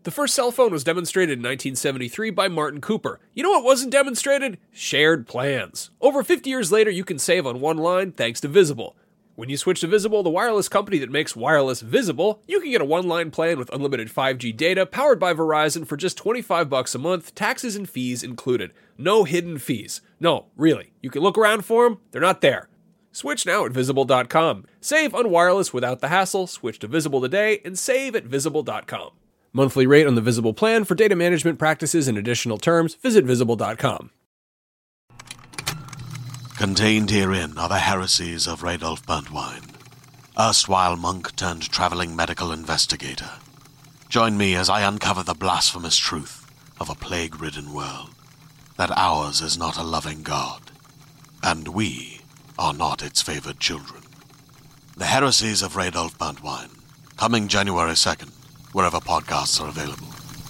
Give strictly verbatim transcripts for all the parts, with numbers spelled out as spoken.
The first cell phone was demonstrated in nineteen seventy-three by Martin Cooper. You know what wasn't demonstrated? Shared plans. Over fifty years later, you can save on one line thanks to Visible. When you switch to Visible, the wireless company that makes wireless visible, you can get a one-line plan with unlimited five G data powered by Verizon for just twenty-five bucks a month, taxes and fees included. No hidden fees. No, really. You can look around for them. They're not there. Switch now at visible dot com. Save on wireless without the hassle. Switch to Visible today and save at visible dot com. Monthly rate on the Visible plan. For data management practices and additional terms, visit visible dot com. Contained herein are the heresies of Radolf Burntwine, erstwhile monk turned traveling medical investigator. Join me as I uncover the blasphemous truth of a plague-ridden world, that ours is not a loving God, and we are not its favored children. The heresies of Radolf Burntwine, coming January second, wherever podcasts are available.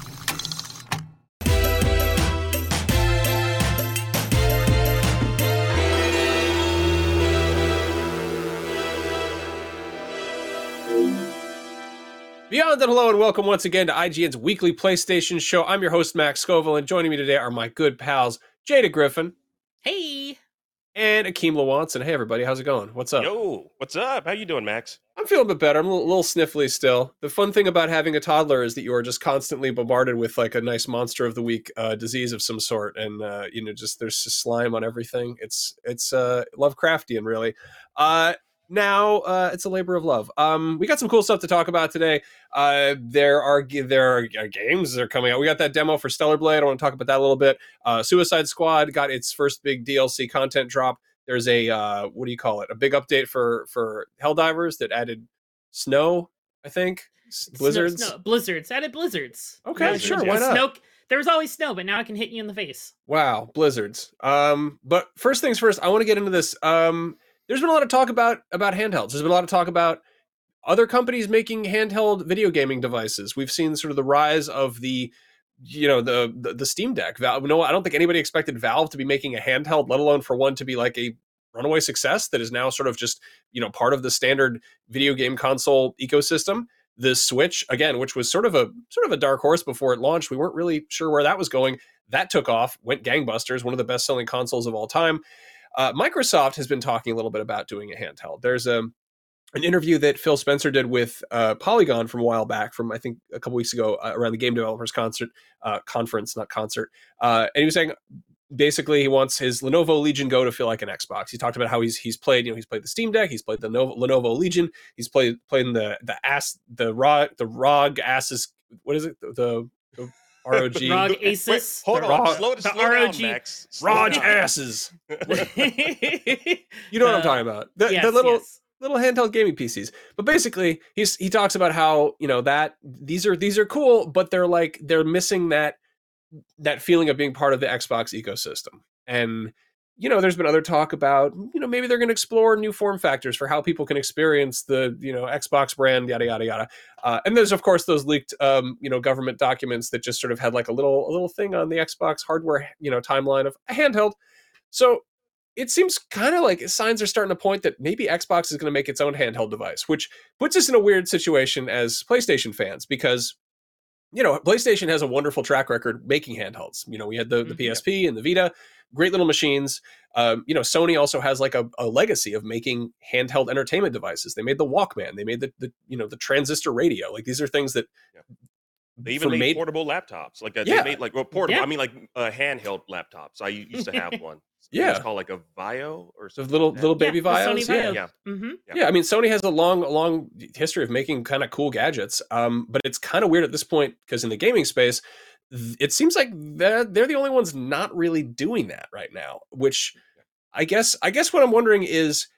Beyond and hello and welcome once again to I G N's weekly PlayStation show. I'm your host, Max Scoville, and joining me today are my good pals, Jada Griffin. Hey! And Akeem Lawanson. Hey, everybody. How's it going? What's up? Yo, what's up? How you doing, Max? I'm feeling a bit better. I'm a little, little sniffly still. The fun thing about having a toddler is that you are just constantly bombarded with like a nice monster of the week uh, disease of some sort. And, uh, you know, just there's just slime on everything. It's it's uh, Lovecraftian, really. Uh, now, uh, it's a labor of love. Um, we got some cool stuff to talk about today. Uh, there are there are games that are coming out. We got that demo for Stellar Blade. I want to talk about that a little bit. Uh, Suicide Squad got its first big D L C content drop. There's a, uh, what do you call it? A big update for, for Helldivers that added snow, I think. Blizzards. Snow, snow, blizzards. Added blizzards. Okay, Blizzards. sure, why not? Snow, there was always snow, but now it can hit you in the face. Wow, blizzards. Um, but first things first, I want to get into this. Um, there's been a lot of talk about, about handhelds. There's been a lot of talk about other companies making handheld video gaming devices. We've seen sort of the rise of the, you know, the, the the Steam Deck. Valve, no, I don't think anybody expected Valve to be making a handheld, let alone for one to be like a runaway success that is now sort of just, you know, part of the standard video game console ecosystem. The Switch, again, which was sort of a sort of a dark horse before it launched. We weren't really sure where that was going. That took off, went gangbusters, one of the best-selling consoles of all time. Uh, Microsoft has been talking a little bit about doing a handheld. There's a an interview that Phil Spencer did with uh, Polygon from a while back, from I think a couple weeks ago, uh, around the Game Developers Concert uh, conference, not concert. Uh, and he was saying, basically, he wants his Lenovo Legion Go to feel like an Xbox. He talked about how he's he's played, you know, he's played the Steam Deck, he's played the Lenovo, Lenovo Legion, he's played playing the the ass the ROG the ROG Asus. What is it? The, the, the R O G ROG Asus. Hold the on, ROG, slow, the slow R O G. down, Max. Slow ROG down. asses. You know what I'm talking about? The, yes, the little. yes. little handheld gaming P Cs. But basically, he's he talks about how, you know, that these are these are cool, but they're like they're missing that that feeling of being part of the Xbox ecosystem. And, you know, there's been other talk about, you know, maybe they're going to explore new form factors for how people can experience the, you know, Xbox brand, yada yada yada. Uh, and there's of course those leaked, um, you know, government documents that just sort of had like a little a little thing on the Xbox hardware, you know, timeline of a handheld. So it seems kind of like signs are starting to point that maybe Xbox is going to make its own handheld device, which puts us in a weird situation as PlayStation fans, because, you know, PlayStation has a wonderful track record making handhelds. You know, we had the, the P S P and the Vita, great little machines. Um, you know, Sony also has like a, a legacy of making handheld entertainment devices. They made the Walkman, they made the, the you know, the transistor radio. Like these are things that Yeah. They even made, made portable laptops. Like uh, Yeah. they made like well, portable. Yeah. I mean, like uh, handheld laptops. I used to have one. Yeah. It's called like a Vio or So something. little like that. little baby Yeah, the Vios. Sony Yeah. Vio. Yeah. Mm-hmm. Yeah. Yeah, I mean, Sony has a long, a long history of making kind of cool gadgets, um, but it's kind of weird at this point because in the gaming space, th- it seems like they're, they're the only ones not really doing that right now. Which I guess, I guess what I'm wondering is,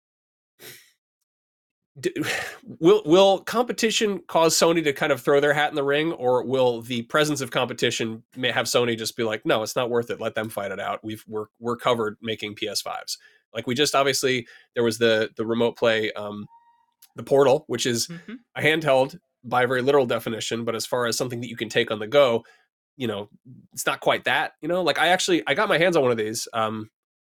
d- will will competition cause Sony to kind of throw their hat in the ring, or will the presence of competition may have Sony just be like, no, it's not worth it. Let them fight it out. We've we're we're covered making P S fives. Like we just obviously there was the the remote play. Um, the Portal, which is Mm-hmm. a handheld by a very literal definition, but as far as something that you can take on the go, you know, it's not quite that, you know, like I actually, I got my hands on one of these, um,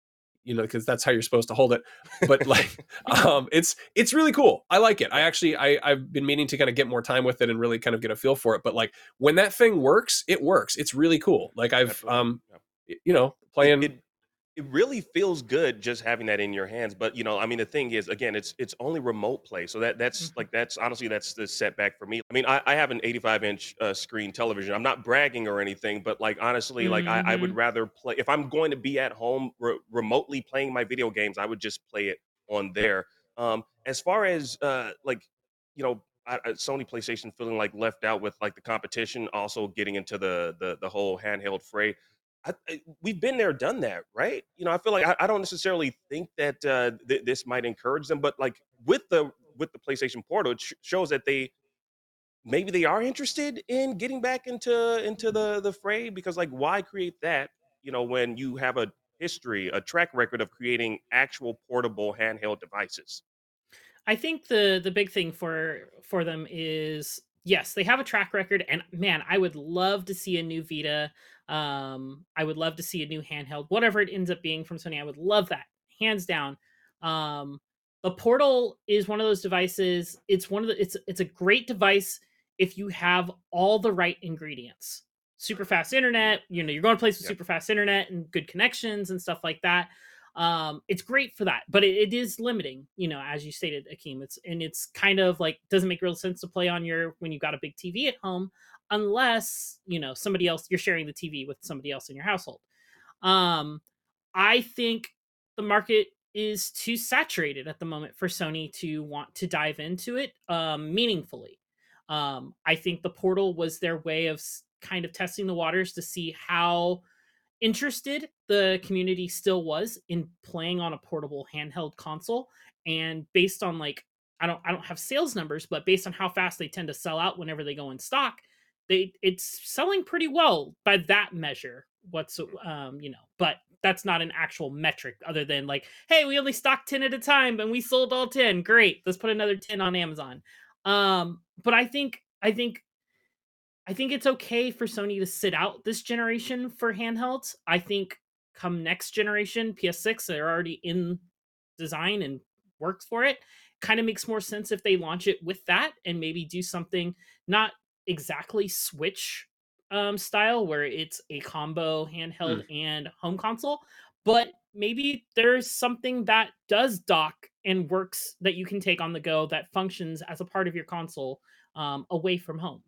you know, because that's how you're supposed to hold it. But like, um, it's it's really cool. I like it. I actually I I've been meaning to kind of get more time with it and really kind of get a feel for it. But like when that thing works, it works. It's really cool. Like I've Absolutely. um, Yeah. you know, playing. It, it it really feels good just having that in your hands. But you know, I mean, the thing is, again, it's it's only remote play, so that that's Mhm. like that's honestly that's the setback for me. I mean, I, I have an eighty-five inch uh, screen television. I'm not bragging or anything, but like honestly, like I, I would Mhm. rather play if I'm going to be at home re- remotely playing my video games. I would just play it on there. Um, as far as uh, like you know. I, I- Sony PlayStation feeling like left out with like the competition, also getting into the the the whole handheld fray. I, I, we've been there, done that, right? You know, I feel like I, I don't necessarily think that uh, th- this might encourage them, but like with the with the PlayStation Portal, it sh- shows that they maybe they are interested in getting back into into the the fray because like why create that? You know, when you have a history, a track record of creating actual portable handheld devices. I think the the big thing for for them is yes, they have a track record, and man, I would love to see a new Vita. Um, I would love to see a new handheld, whatever it ends up being from Sony. I would love that, hands down. Um, the Portal is one of those devices. It's one of the. It's it's a great device if you have all the right ingredients. Super fast Mm, internet. You know, you're going to place with yep. super fast internet and good connections and stuff like that. Um it's great for that, but it, it is limiting, you know, as you stated, Akeem. It's and it's kind of like doesn't make real sense to play on your when you've got a big TV at home, unless you know somebody else, you're sharing the TV with somebody else in your household. um I think the market is too saturated at the moment for Sony to want to dive into it um meaningfully. um I think the Portal was their way of s- kind of testing the waters to see how interested the community still was in playing on a portable handheld console. And based on like i don't i don't have sales numbers, but based on how fast they tend to sell out whenever they go in stock, they it's selling pretty well by that measure. What's um you know but that's not an actual metric other than like, hey, we only stocked ten at a time and we sold all ten, great, let's put another ten on Amazon. Um but i think i think I think it's okay for Sony to sit out this generation for handhelds. I think come next generation, P S six, they're already in design and works for it. Kind of makes more sense if they launch it with that and maybe do something not exactly Switch um, style where it's a combo handheld Hmm. and home console, but maybe there's something that does dock and works that you can take on the go that functions as a part of your console um, away from home.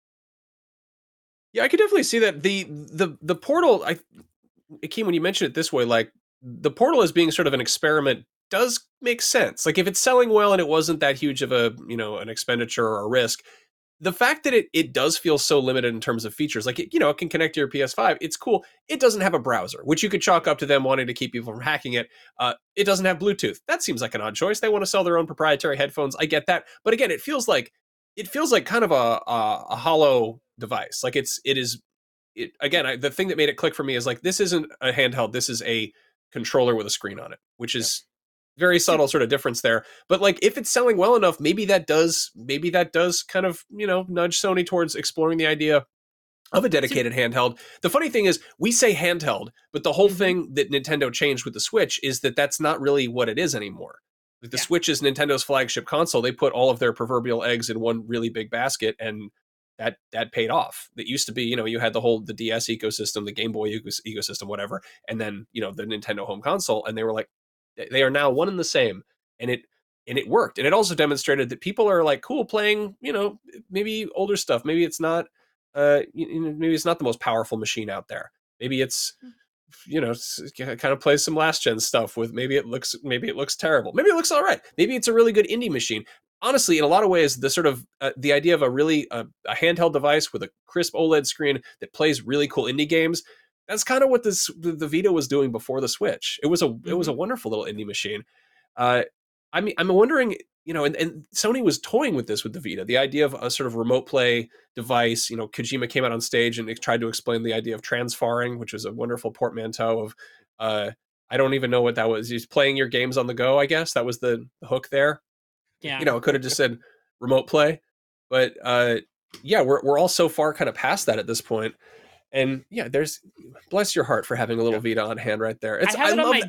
Yeah, I could definitely see that. The the the Portal, I Akeem, when you mention it this way, like the Portal as being sort of an experiment does make sense. Like if it's selling well and it wasn't that huge of a, you know, an expenditure or a risk, the fact that it it does feel so limited in terms of features, like it, you know, it can connect to your P S five, it's cool. It doesn't have a browser, which you could chalk up to them wanting to keep people from hacking it. Uh, it doesn't have Bluetooth. That seems like an odd choice. They want to sell their own proprietary headphones. I get that, but again, it feels like it feels like kind of a a, a hollow device. Like it's it is it again. I, the thing that made it click for me is like this isn't a handheld. This is a controller with a screen on it, which Yeah. is very subtle sort of difference there. But like if it's selling well enough, maybe that does maybe that does kind of, you know, nudge Sony towards exploring the idea of a See, dedicated handheld. The funny thing is we say handheld, but the whole mhm, thing that Nintendo changed with the Switch is that that's not really what it is anymore. Like the yeah. Switch is Nintendo's flagship console. They put all of their proverbial eggs in one really big basket, and that that paid off. It used to be, you know, you had the whole the D S ecosystem, the Game Boy ecos- ecosystem, whatever, and then, you know, the Nintendo home console, and they were like they are now one and the same. And it and it worked. And it also demonstrated that people are like cool playing, you know, maybe older stuff. Maybe it's not uh you know, maybe it's not the most powerful machine out there. Maybe it's, you know, kind of plays some last gen stuff with, maybe it looks maybe it looks terrible. Maybe it looks all right. Maybe it's a really good indie machine. Honestly, in a lot of ways, the sort of uh, the idea of a really uh, a handheld device with a crisp OLED screen that plays really cool indie games, that's kind of what this the, the Vita was doing before the Switch. It was a it was a Hmm. wonderful little indie machine. Uh, I mean, I'm wondering, you know, and, and Sony was toying with this with the Vita, the idea of a sort of remote play device. You know, Kojima came out on stage and tried to explain the idea of transfarring, which was a wonderful portmanteau of, uh, I don't even know what that was. He's playing your games on the go, I guess. That was the, the hook there. You Yeah. know, it could have just said remote play. But uh, yeah, we're, we're all so far kind of past that at this point. And yeah, there's, bless your heart for having a little Yeah. Vita on hand right there. I It's, have I it on love my that. de-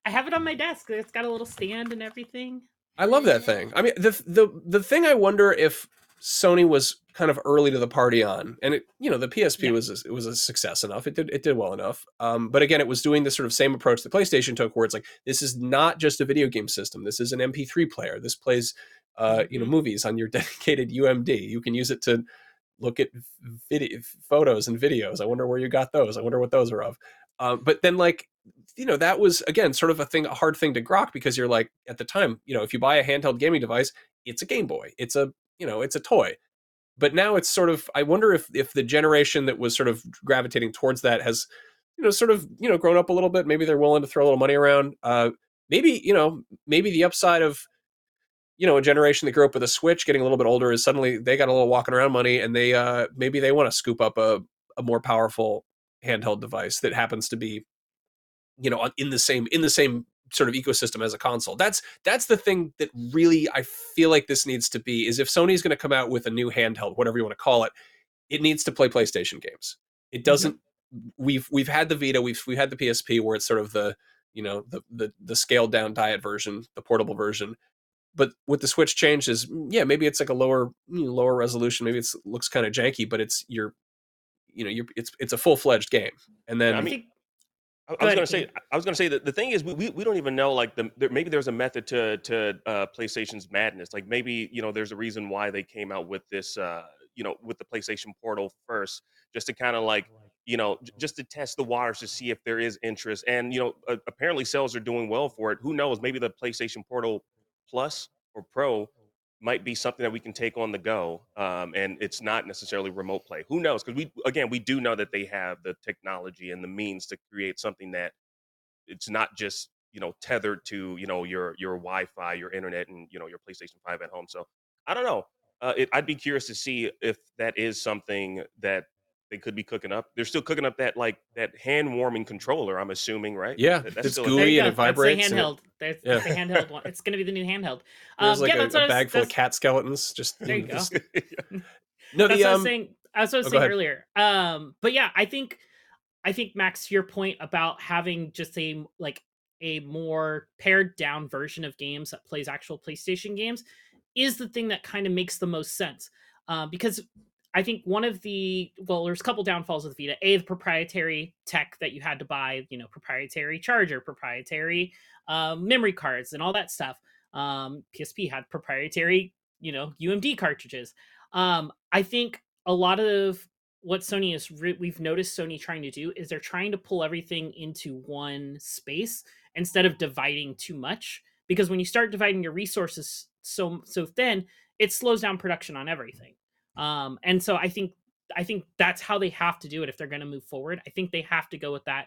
I have it on my desk. It's got a little stand and everything. I love that thing. I mean, the the the thing I wonder if Sony was kind of early to the party on, and it, you know, the P S P Yeah. was a, it was a success enough. It did it did well enough. Um, but again, it was doing the sort of same approach the PlayStation took, where it's like, this is not just a video game system. This is an M P three player. This plays, uh, you know, Mhm. movies on your dedicated U M D. You can use it to look at video photos and videos. I wonder where you got those. I wonder what those are of. Uh, but then, like, you know, that was again sort of a thing, a hard thing to grok, because you're like, at the time, you know, if you buy a handheld gaming device, it's a Game Boy, it's a, you know, it's a toy. But now it's sort of, I wonder if if the generation that was sort of gravitating towards that has, you know, sort of, you know, grown up a little bit. Maybe they're willing to throw a little money around. Uh, maybe, you know, maybe the upside of, you know, a generation that grew up with a Switch getting a little bit older is suddenly they got a little walking around money, and they uh maybe they want to scoop up a, a more powerful handheld device that happens to be, you know, in the same in the same sort of ecosystem as a console. That's that's the thing that really I feel like this needs to be, is if Sony's going to come out with a new handheld, whatever you want to call it, it needs to play PlayStation games. It doesn't. We've we've had the Vita, we've we had the P S P, where it's sort of the, you know, the the the scaled down diet version, the portable version. But with the Switch change is, yeah, maybe it's like a lower, you know, lower resolution. Maybe it's looks kind of janky, but it's you're, you know, you're it's it's a full fledged game. And Yeah, then I I mean, think I, I Go was ahead, gonna say, Keith. I was gonna say that the thing is, we, we, we don't even know, like, the there, maybe there's a method to to uh, PlayStation's madness. Like, maybe, you know, there's a reason why they came out with this, uh, you know, with the PlayStation Portal first, just to kind of like, you know, j- just to test the waters to see if there is interest. And you know, uh, apparently sales are doing well for it. Who knows? Maybe the PlayStation Portal Plus or Pro might be something that we can take on the go, um, and it's not necessarily remote play. Who knows? Because we, again, we do know that they have the technology and the means to create something that it's not just, you know, tethered to, you know, your your Wi-Fi, your internet, and, you know, your PlayStation five at home. So I don't know. Uh, it, I'd be curious to see if that is something that they could be cooking up. They're still cooking up that, like, that hand warming controller, I'm assuming, right? yeah, That, that's it's still a There thing. gooey you and go. it That's the vibrates. And it, handheld. That's, yeah, that's the handheld one. It's going to be the new handheld. there's Um, like yeah, a, that's what a I was. bag full of That's, cat skeletons. Just, there you you know, go. just Yeah. no, That's the what I was um. saying. That's what I was Oh, go saying ahead. earlier. Um, but yeah, I think I think Max, to your point about having just a like a more pared down version of games that plays actual PlayStation games is the thing that kind of makes the most sense. Uh, because I think one of the well, there's a couple downfalls of the Vita. A, the proprietary tech that you had to buy, you know, proprietary charger, proprietary um, memory cards, and all that stuff. Um, P S P had proprietary, you know, U M D cartridges. Um, I think a lot of what Sony is re- we've noticed Sony trying to do is they're trying to pull everything into one space instead of dividing too much, because when you start dividing your resources so so thin, it slows down production on everything. Um, and so I think I think that's how they have to do it if they're going to move forward. I think they have to go with that.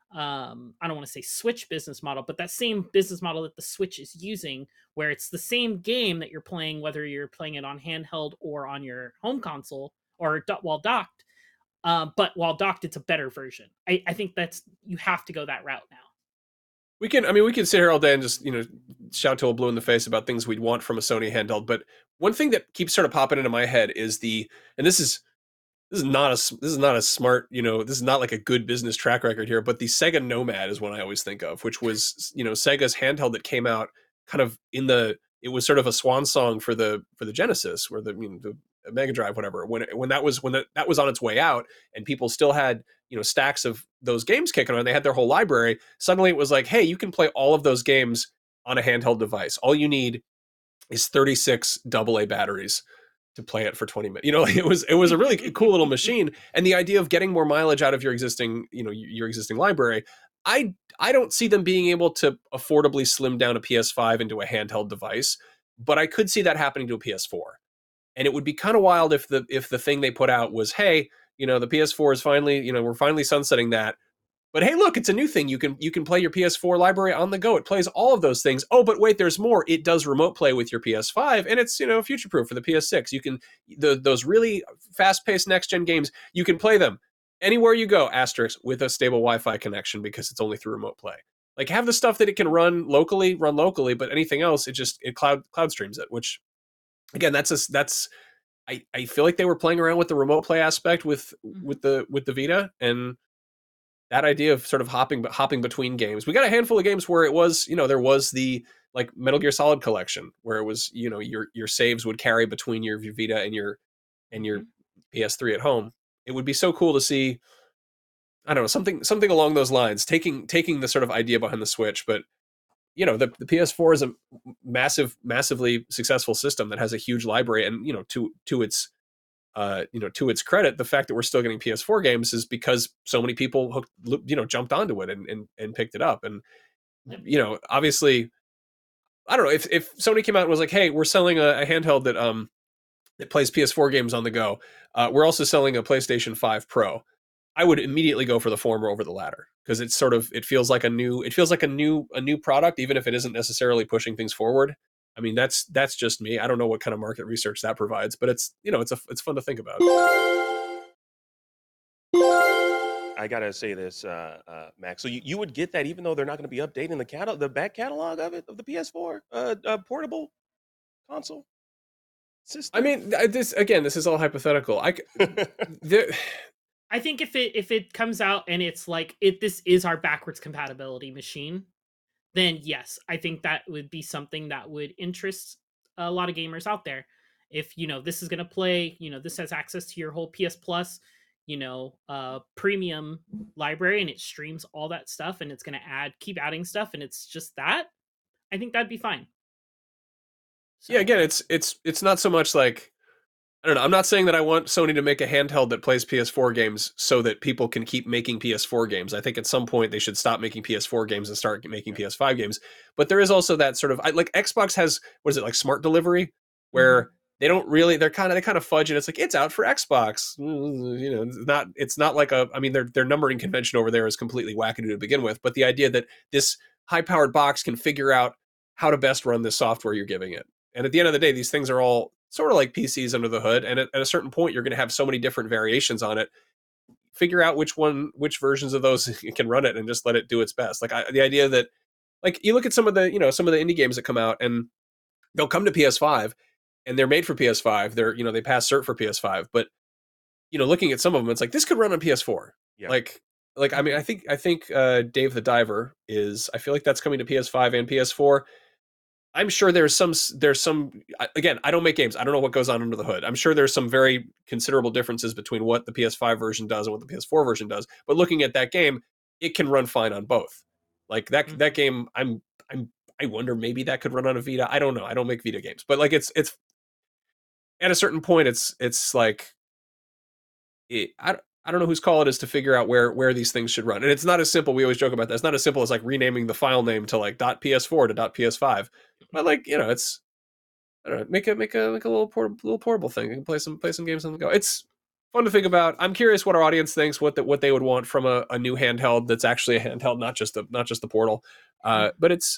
Um, I don't want to say Switch business model, but that same business model that the Switch is using, where it's the same game that you're playing, whether you're playing it on handheld or on your home console or do- while docked. Uh, but while docked, it's a better version. I, I think that's you have to go that route now. We can, I mean, we can sit here all day and just, you know, shout till we're blue in the face about things we'd want from a Sony handheld. But one thing that keeps sort of popping into my head is the, and this is, this is not a, this is not a smart, you know, this is not like a good business track record here, but the Sega Nomad is one I always think of, which was, you know, Sega's handheld that came out kind of in the, it was sort of a swan song for the, for the Genesis, or the, you know, the Mega Drive, whatever, when, when that was, when that, that was on its way out and people still had, you know, stacks of those games kicking around, they had their whole library. Suddenly it was like, hey, you can play all of those games on a handheld device. All you need is thirty-six double A batteries to play it for twenty minutes. You know, it was it was a really cool little machine. And the idea of getting more mileage out of your existing, you know, your existing library, I I don't see them being able to affordably slim down a P S five into a handheld device, but I could see that happening to a P S four. And it would be kind of wild if the if the thing they put out was, hey, you know, the P S four is finally, you know, we're finally sunsetting that. But hey, look, it's a new thing. You can you can play your P S four library on the go. It plays all of those things. Oh, but wait, there's more. It does remote play with your P S five, and it's, you know, future proof for the P S six. You can the those really fast paced next gen games. You can play them anywhere you go. Asterisk with a stable Wi-Fi connection, because it's only through remote play. Like, have the stuff that it can run locally, run locally, but anything else, it just it cloud cloud streams it. Which, again, that's a that's I I feel like they were playing around with the remote play aspect with Mhm. with the with the Vita, and that idea of sort of hopping hopping between games. We got a handful of games where it was, you know, there was the like Metal Gear Solid collection where it was, you know, your your saves would carry between your, your Vita and your and your P S three at home. It would be so cool to see, I don't know, something something along those lines, taking taking the sort of idea behind the Switch, but you know, the, the P S four is a massive, massively successful system that has a huge library, and you know, to to its uh, you know, to its credit, the fact that we're still getting P S four games is because so many people hooked, you know, jumped onto it and and, and picked it up, and you know, obviously, I don't know if if Sony came out and was like, hey, we're selling a, a handheld that um that plays P S four games on the go. Uh, we're also selling a PlayStation five Pro. I would immediately go for the former over the latter because it's sort of it feels like a new it feels like a new a new product, even if it isn't necessarily pushing things forward. I mean, that's that's just me. I don't know what kind of market research that provides, but it's you know it's a it's fun to think about. I gotta say this, uh, uh, Max. So you, you would get that even though they're not going to be updating the catalog, the back catalog of it of the P S four uh, uh, portable console system. I mean, this again, this is all hypothetical. I there. I think if it if it comes out and it's like it this is our backwards compatibility machine, then yes, I think that would be something that would interest a lot of gamers out there. If you know this is gonna play, you know this has access to your whole P S Plus, you know, uh, premium library, and it streams all that stuff, and it's gonna add keep adding stuff, and it's just that. I think that'd be fine. So. Yeah, again, it's it's it's not so much like. I don't know. I'm not saying that I want Sony to make a handheld that plays P S four games so that people can keep making P S four games. I think at some point they should stop making P S four games and start making P S five games. But there is also that sort of like Xbox has what is it like smart delivery where mm-hmm. they don't really they're kind of they kind of fudge and it's like it's out for Xbox. You know, it's not it's not like a I mean their their numbering convention over there is completely wackadoo to begin with. But the idea that this high powered box can figure out how to best run this software you're giving it. And at the end of the day, these things are all sort of like P Cs under the hood. And at, at a certain point, you're going to have so many different variations on it. Figure out which one, which versions of those can run it and just let it do its best. Like I, the idea that, like you look at some of the, you know, some of the indie games that come out and they'll come to P S five and they're made for P S five. They're, you know, they pass cert for P S five, but you know, looking at some of them, it's like, this could run on P S four. Yeah. Like, like, I mean, I think, I think uh, Dave the Diver is, I feel like that's coming to P S five and P S four. I'm sure there's some, there's some, again, I don't make games. I don't know what goes on under the hood. I'm sure there's some very considerable differences between what the P S five version does and what the P S four version does. But looking at that game, it can run fine on both. Like that, mm-hmm. that game, I'm, I'm, I wonder maybe that could run on a Vita. I don't know. I don't make Vita games, but like it's, it's at a certain point, it's, it's like, it, I, I don't know whose call it is to figure out where, where these things should run. And it's not as simple. We always joke about that. It's not as simple as like renaming the file name to like .P S four to .P S five. But like, you know, it's, I don't know, make a, make a, like a little portable, little portable thing. You can play some, play some games on the go. It's fun to think about. I'm curious what our audience thinks, what the, what they would want from a, a new handheld that's actually a handheld, not just a, not just the Portal. Uh, but it's,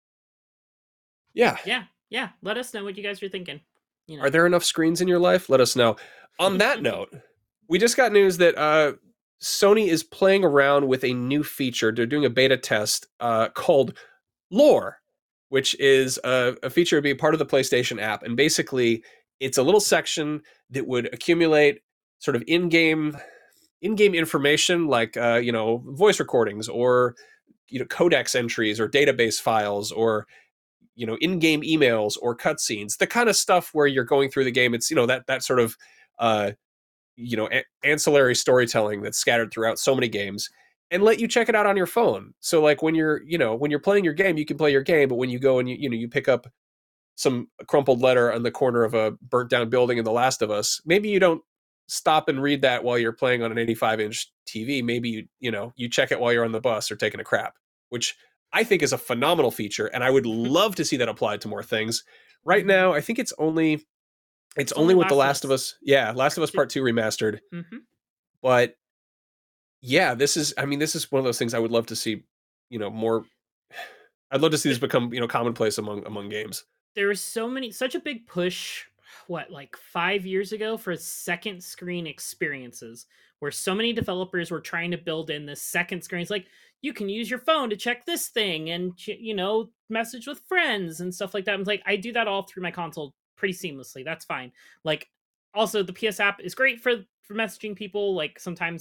yeah. Yeah. Yeah. Let us know what you guys are thinking. You know. Are there enough screens in your life? Let us know. On that note, we just got news that uh, Sony is playing around with a new feature. They're doing a beta test uh, called Lore, which is a, a feature to be a part of the PlayStation app. And basically, it's a little section that would accumulate sort of in-game in-game information like, uh, you know, voice recordings or, you know, codex entries or database files or, you know, in-game emails or cutscenes, the kind of stuff where you're going through the game. It's, you know, that that sort of, uh, you know, a- ancillary storytelling that's scattered throughout so many games and let you check it out on your phone. So like when you're, you know, when you're playing your game, you can play your game, but when you go and you, you know, you pick up some crumpled letter on the corner of a burnt down building in The Last of Us, maybe you don't stop and read that while you're playing on an eighty-five inch T V. Maybe you, you know, you check it while you're on the bus or taking a crap, which I think is a phenomenal feature. And I would love to see that applied to more things. Right now, I think it's only, It's, it's only, only with The Last of Us. Yeah, Last of Us Part two remastered. Mm-hmm. But yeah, this is, I mean, this is one of those things I would love to see, you know, more. I'd love to see this become, you know, commonplace among among games. There was so many, such a big push, what, like five years ago for second screen experiences where so many developers were trying to build in this second screen. It's like, you can use your phone to check this thing and, you know, message with friends and stuff like that. I'm like, I do that all through my console pretty seamlessly. That's fine. Like, also the P S app is great for for messaging people. Like sometimes I'll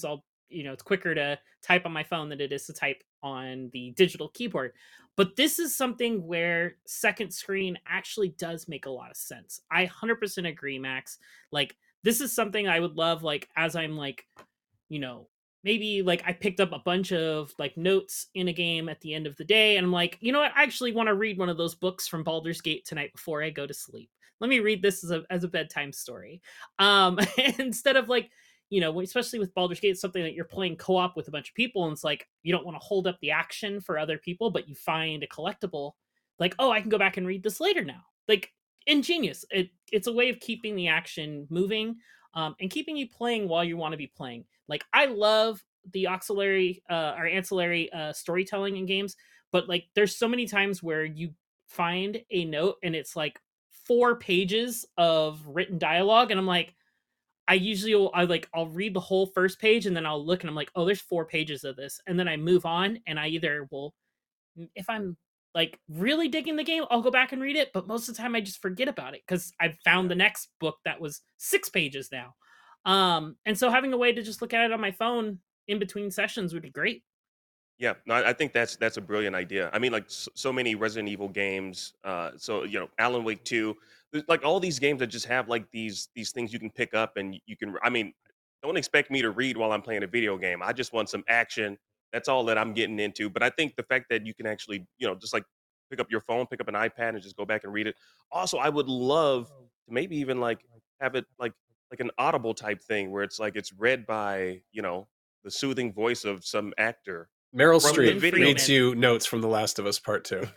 you know, it's quicker to type on my phone than it is to type on the digital keyboard. But this is something where second screen actually does make a lot of sense. I one hundred percent agree, Max. Like, this is something I would love, like, as I'm like, you know, maybe like I picked up a bunch of like notes in a game at the end of the day, and I'm like, you know what, I actually want to read one of those books from Baldur's Gate tonight before I go to sleep. Let me read this as a as a bedtime story. Um, instead of like, you know, especially with Baldur's Gate, it's something that you're playing co-op with a bunch of people, and it's like you don't want to hold up the action for other people, but you find a collectible, like, oh, I can go back and read this later now. Like, ingenious. It it's a way of keeping the action moving, um, and keeping you playing while you want to be playing. Like, I love the auxiliary uh, or ancillary uh, storytelling in games, but like, there's so many times where you find a note and it's like four pages of written dialogue, and I'm like, I usually will, I like I'll read the whole first page and then I'll look and I'm like, oh, there's four pages of this, and then I move on, and I either will, if I'm like really digging the game, I'll go back and read it, but most of the time I just forget about it because I've found the next book that was six pages now. Um, and so having a way to just look at it on my phone in between sessions would be great. Yeah, no, I I think that's that's a brilliant idea. I mean, like so, so many Resident Evil games. Uh, so you know, Alan Wake Two, there's, like all these games that just have like these these things you can pick up and you can. I mean, don't expect me to read while I'm playing a video game. I just want some action. That's all that I'm getting into. But I think the fact that you can actually, you know, just like pick up your phone, pick up an iPad, and just go back and read it. Also, I would love to maybe even like have it like like an Audible type thing where it's like it's read by you know the soothing voice of some actor Meryl from the Streep video. reads you notes from The Last of Us Part Two.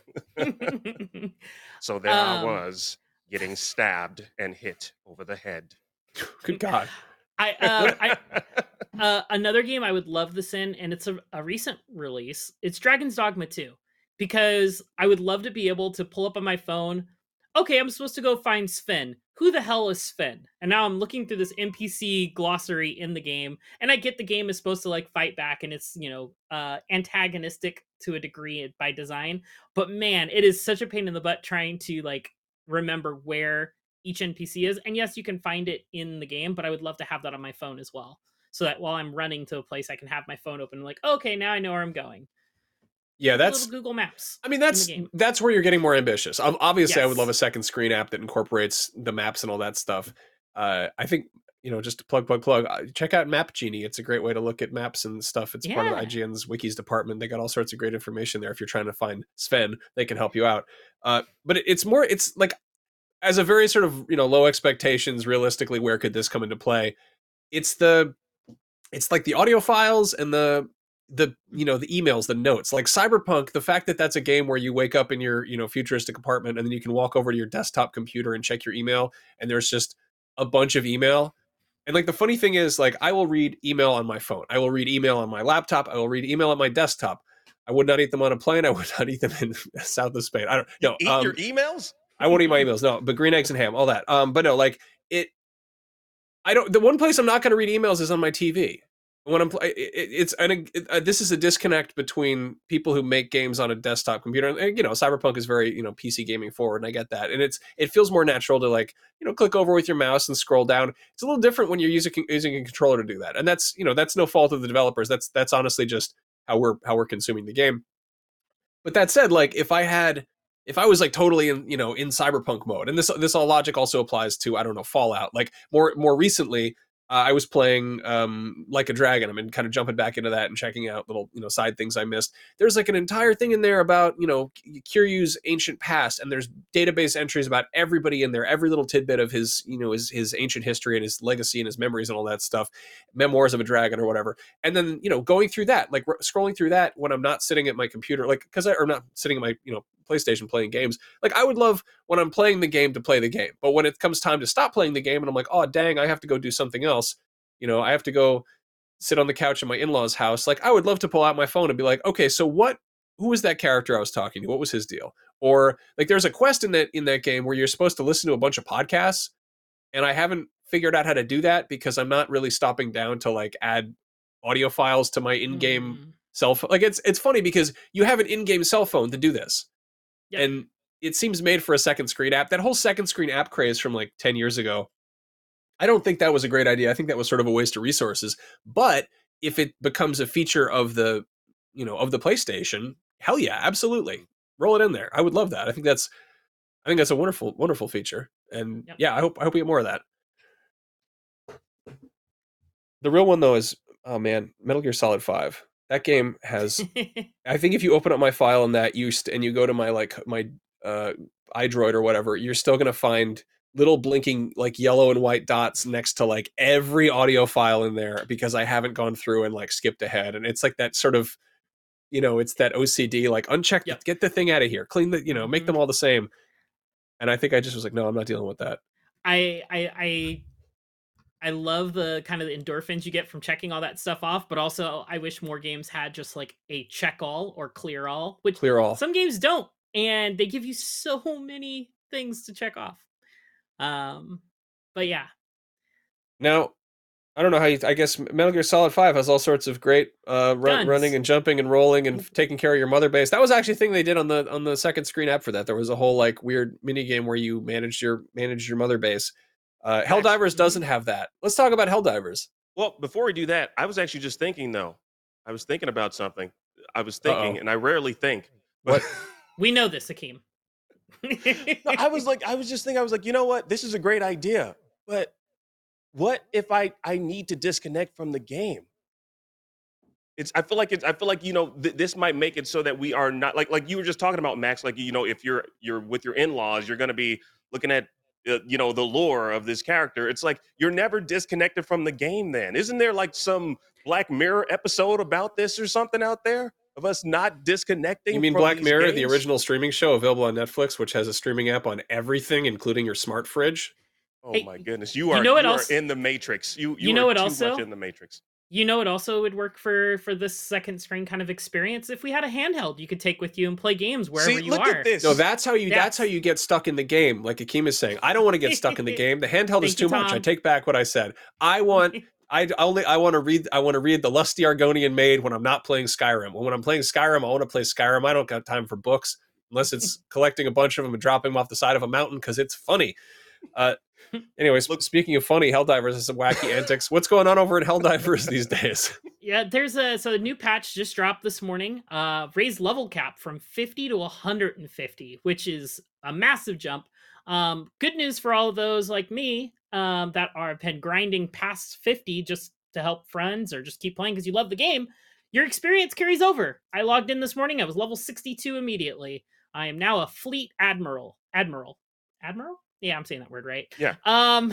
So there I um, was getting stabbed and hit over the head. Good God. I, uh, I, uh, another game I would love this in, and it's a, a recent release. It's Dragon's Dogma two, because I would love to be able to pull up on my phone. Okay, I'm supposed to go find Sven. Who the hell is Sven? And now I'm looking through this N P C glossary in the game, and I get the game is supposed to like fight back, and it's, you know, uh, antagonistic to a degree by design. But man, it is such a pain in the butt trying to like remember where each N P C is. And yes, you can find it in the game, but I would love to have that on my phone as well, so that while I'm running to a place, I can have my phone open and like, okay, now I know where I'm going. Yeah, Like a that's. little Google Maps I mean, in the that's game. that's where you're getting more ambitious. Um, obviously, I would Yes. love a second screen app that incorporates the maps and all that stuff. Uh, I think, you know, just to plug, plug, plug. uh, Check out Map Genie. It's a great way to look at maps and stuff. It's part of the Yeah. I G N's wikis department. They got all sorts of great information there. If you're trying to find Sven, they can help you out. Uh, but it, it's more. It's like, as a very sort of, you know, low expectations. Realistically, where could this come into play? It's the it's like the audio files and the the you know the emails, the notes. Like Cyberpunk, the fact that that's a game where you wake up in your, you know, futuristic apartment and then you can walk over to your desktop computer and check your email, and there's just a bunch of email. And like the funny thing is, like, I will read email on my phone, I will read email on my laptop, I will read email on my desktop. I would not eat them on a plane. I would not eat them in south of Spain. I don't know. Eat Um, your emails? I won't eat my emails. No, but green eggs and ham, all that. Um, but no, like it. I don't. The one place I'm not going to read emails is on my T V. When I'm, pl- it, it- it's and it, uh, this is a disconnect between people who make games on a desktop computer. And you know, Cyberpunk is very, you know, P C gaming forward, and I get that. And it's it feels more natural to, like, you know, click over with your mouse and scroll down. It's a little different when you're using using a controller to do that. And that's, you know, that's no fault of the developers. That's that's honestly just how we're how we're consuming the game. But that said, like, if I had, if I was like totally in, you know, in cyberpunk mode, and this this all logic also applies to, I don't know, Fallout. Like more more recently, uh, I was playing um, Like a Dragon. I've been kind of jumping back into that and checking out little, you know, side things I missed. There's like an entire thing in there about, you know, Kiryu's ancient past, and there's database entries about everybody in there, every little tidbit of his, you know, his his ancient history and his legacy and his memories and all that stuff, memoirs of a dragon or whatever. And then, you know, going through that, like r- scrolling through that when I'm not sitting at my computer, like, because I, or not sitting at my, you know, PlayStation playing games. Like, I would love when I'm playing the game to play the game, but when it comes time to stop playing the game and I'm like, oh dang, I have to go do something else, you know, I have to go sit on the couch in my in-laws house, like, I would love to pull out my phone and be like, okay, so what, who was that character I was talking to, what was his deal? Or like, there's a quest in that in that game where you're supposed to listen to a bunch of podcasts, and I haven't figured out how to do that because I'm not really stopping down to like add audio files to my in-game Mm. cell phone. Like, it's it's funny because you have an in-game cell phone to do this. Yep. And it seems made for a second screen app. That whole second screen app craze from like ten years ago, I don't think that was a great idea. I think that was sort of a waste of resources. But if it becomes a feature of the, you know, of the PlayStation, hell yeah, absolutely, roll it in there. I would love that. I think that's, I think that's a wonderful, wonderful feature. And Yep. yeah, I hope, I hope we get more of that. The real one though is, oh man, Metal Gear Solid five. That game has, I think if you open up my file in that you st- and you go to my like my uh iDroid or whatever, you're still gonna find little blinking like yellow and white dots next to like every audio file in there because I haven't gone through and like skipped ahead. And it's like that sort of, you know, it's that O C D, like uncheck, Yep. get the thing out of here, clean the, you know, make Mhm. them all the same. And I think I just was like, no, I'm not dealing with that. I I I I love the kind of the endorphins you get from checking all that stuff off, but also I wish more games had just like a check all or clear all, which Clear all. some games don't, and they give you so many things to check off. Um, but yeah, Now, I don't know how you, I guess Metal Gear Solid five has all sorts of great uh, run, Guns. running and jumping and rolling and taking care of your mother base. That was actually a thing they did on the on the second screen app for that. There was a whole like weird mini game where you managed your managed your mother base. Uh, Helldivers Mhm. doesn't have that. Let's talk about Helldivers. Well, before we do that, I was actually just thinking though. I was thinking about something. I was thinking, Uh-oh. and I rarely think. What? we know this, Akeem. No, I was like, I was just thinking, I was like, you know what? This is a great idea. But what if I I need to disconnect from the game? It's I feel like it's I feel like, you know, th- this might make it so that we are not like like you were just talking about, Max, like, you know, if you're you're with your in-laws, you're going to be looking at uh, you know, the lore of this character. It's like you're never disconnected from the game then. Isn't there like some Black Mirror episode about this or something out there of us not disconnecting You mean from Black these Mirror, the games? original streaming show available on Netflix, which has a streaming app on everything, including your smart fridge? Oh Hey, my goodness. You you are know what you are else- in the matrix. You you, you know are what too also? much in the matrix. You know, it also would work for for this second screen kind of experience if we had a handheld you could take with you and play games wherever See, you look are. at this. No, that's how you. That's how Yes. you get stuck in the game. Like Akeem is saying, I don't want to get stuck in the game. The handheld is Thank you, too much. I Tom. take back what I said. I want. I only. I want to read. I want to read the Lusty Argonian Maid when I'm not playing Skyrim. When I'm playing Skyrim, I want to play Skyrim. I don't got time for books unless it's collecting a bunch of them and dropping them off the side of a mountain because it's funny. Uh, anyways, Look- speaking of funny, Helldivers has some wacky antics. What's going on over at Helldivers these days? Yeah, there's a so a new patch just dropped this morning. Uh, raised level cap from fifty to one hundred fifty, which is a massive jump. Um, good news for all of those like me um, that are been grinding past fifty just to help friends or just keep playing because you love the game. Your experience carries over. I logged in this morning. I was level sixty-two immediately. I am now a fleet admiral. Admiral. Admiral? Yeah, I'm saying that word right. Yeah. Um.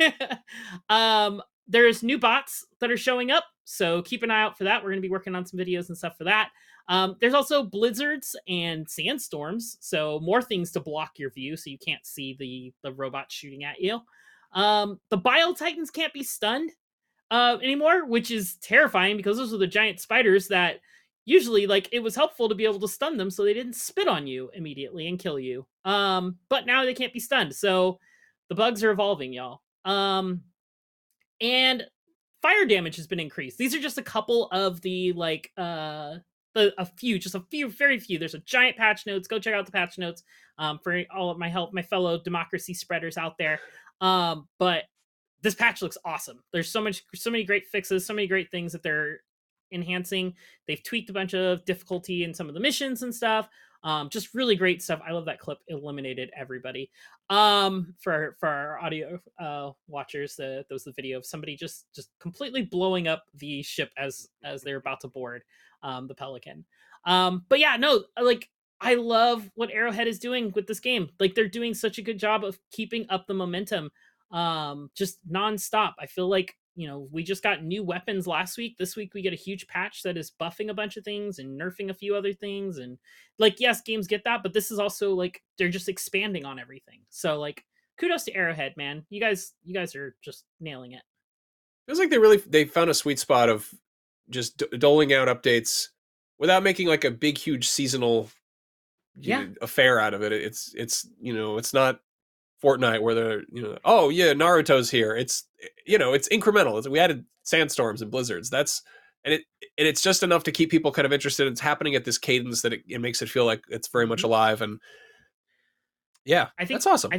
um. There's new bots that are showing up, so keep an eye out for that. We're going to be working on some videos and stuff for that. Um, there's also blizzards and sandstorms, so more things to block your view so you can't see the the robots shooting at you. Um, the Bile Titans can't be stunned uh, anymore, which is terrifying because those are the giant spiders that usually, like, it was helpful to be able to stun them so they didn't spit on you immediately and kill you. Um, but now they can't be stunned, so the bugs are evolving, y'all. Um, and fire damage has been increased. These are just a couple of the like uh the a few, just a few, very few. There's a giant patch notes. Go check out the patch notes um for all of my help, my fellow democracy spreaders out there. Um, but this patch looks awesome. There's so much, so many great fixes, so many great things that they're enhancing. They've tweaked a bunch of difficulty in some of the missions and stuff. Um, just really great stuff. I love that clip. Eliminated everybody. Um, for for our audio uh watchers, the that was the video of somebody just just completely blowing up the ship as as they're about to board um the Pelican. Um, but yeah, no, like I love what Arrowhead is doing with this game. Like they're doing such a good job of keeping up the momentum, um, just nonstop. I feel like, you know, we just got new weapons last week. This week we get a huge patch that is buffing a bunch of things and nerfing a few other things. And like, yes, games get that, but this is also like they're just expanding on everything. So like, kudos to Arrowhead, man. You guys, you guys are just nailing it. Feels like they really they found a sweet spot of just d- doling out updates without making like a big, huge seasonal you Yeah. know, affair out of it. It's it's you know it's not Fortnite where they're you know oh yeah Naruto's here. It's you know it's incremental. It's, we added sandstorms and blizzards. That's and it and it's just enough to keep people kind of interested. It's happening at this cadence that it, it makes it feel like it's very much Mhm. alive and yeah, I think that's awesome. I think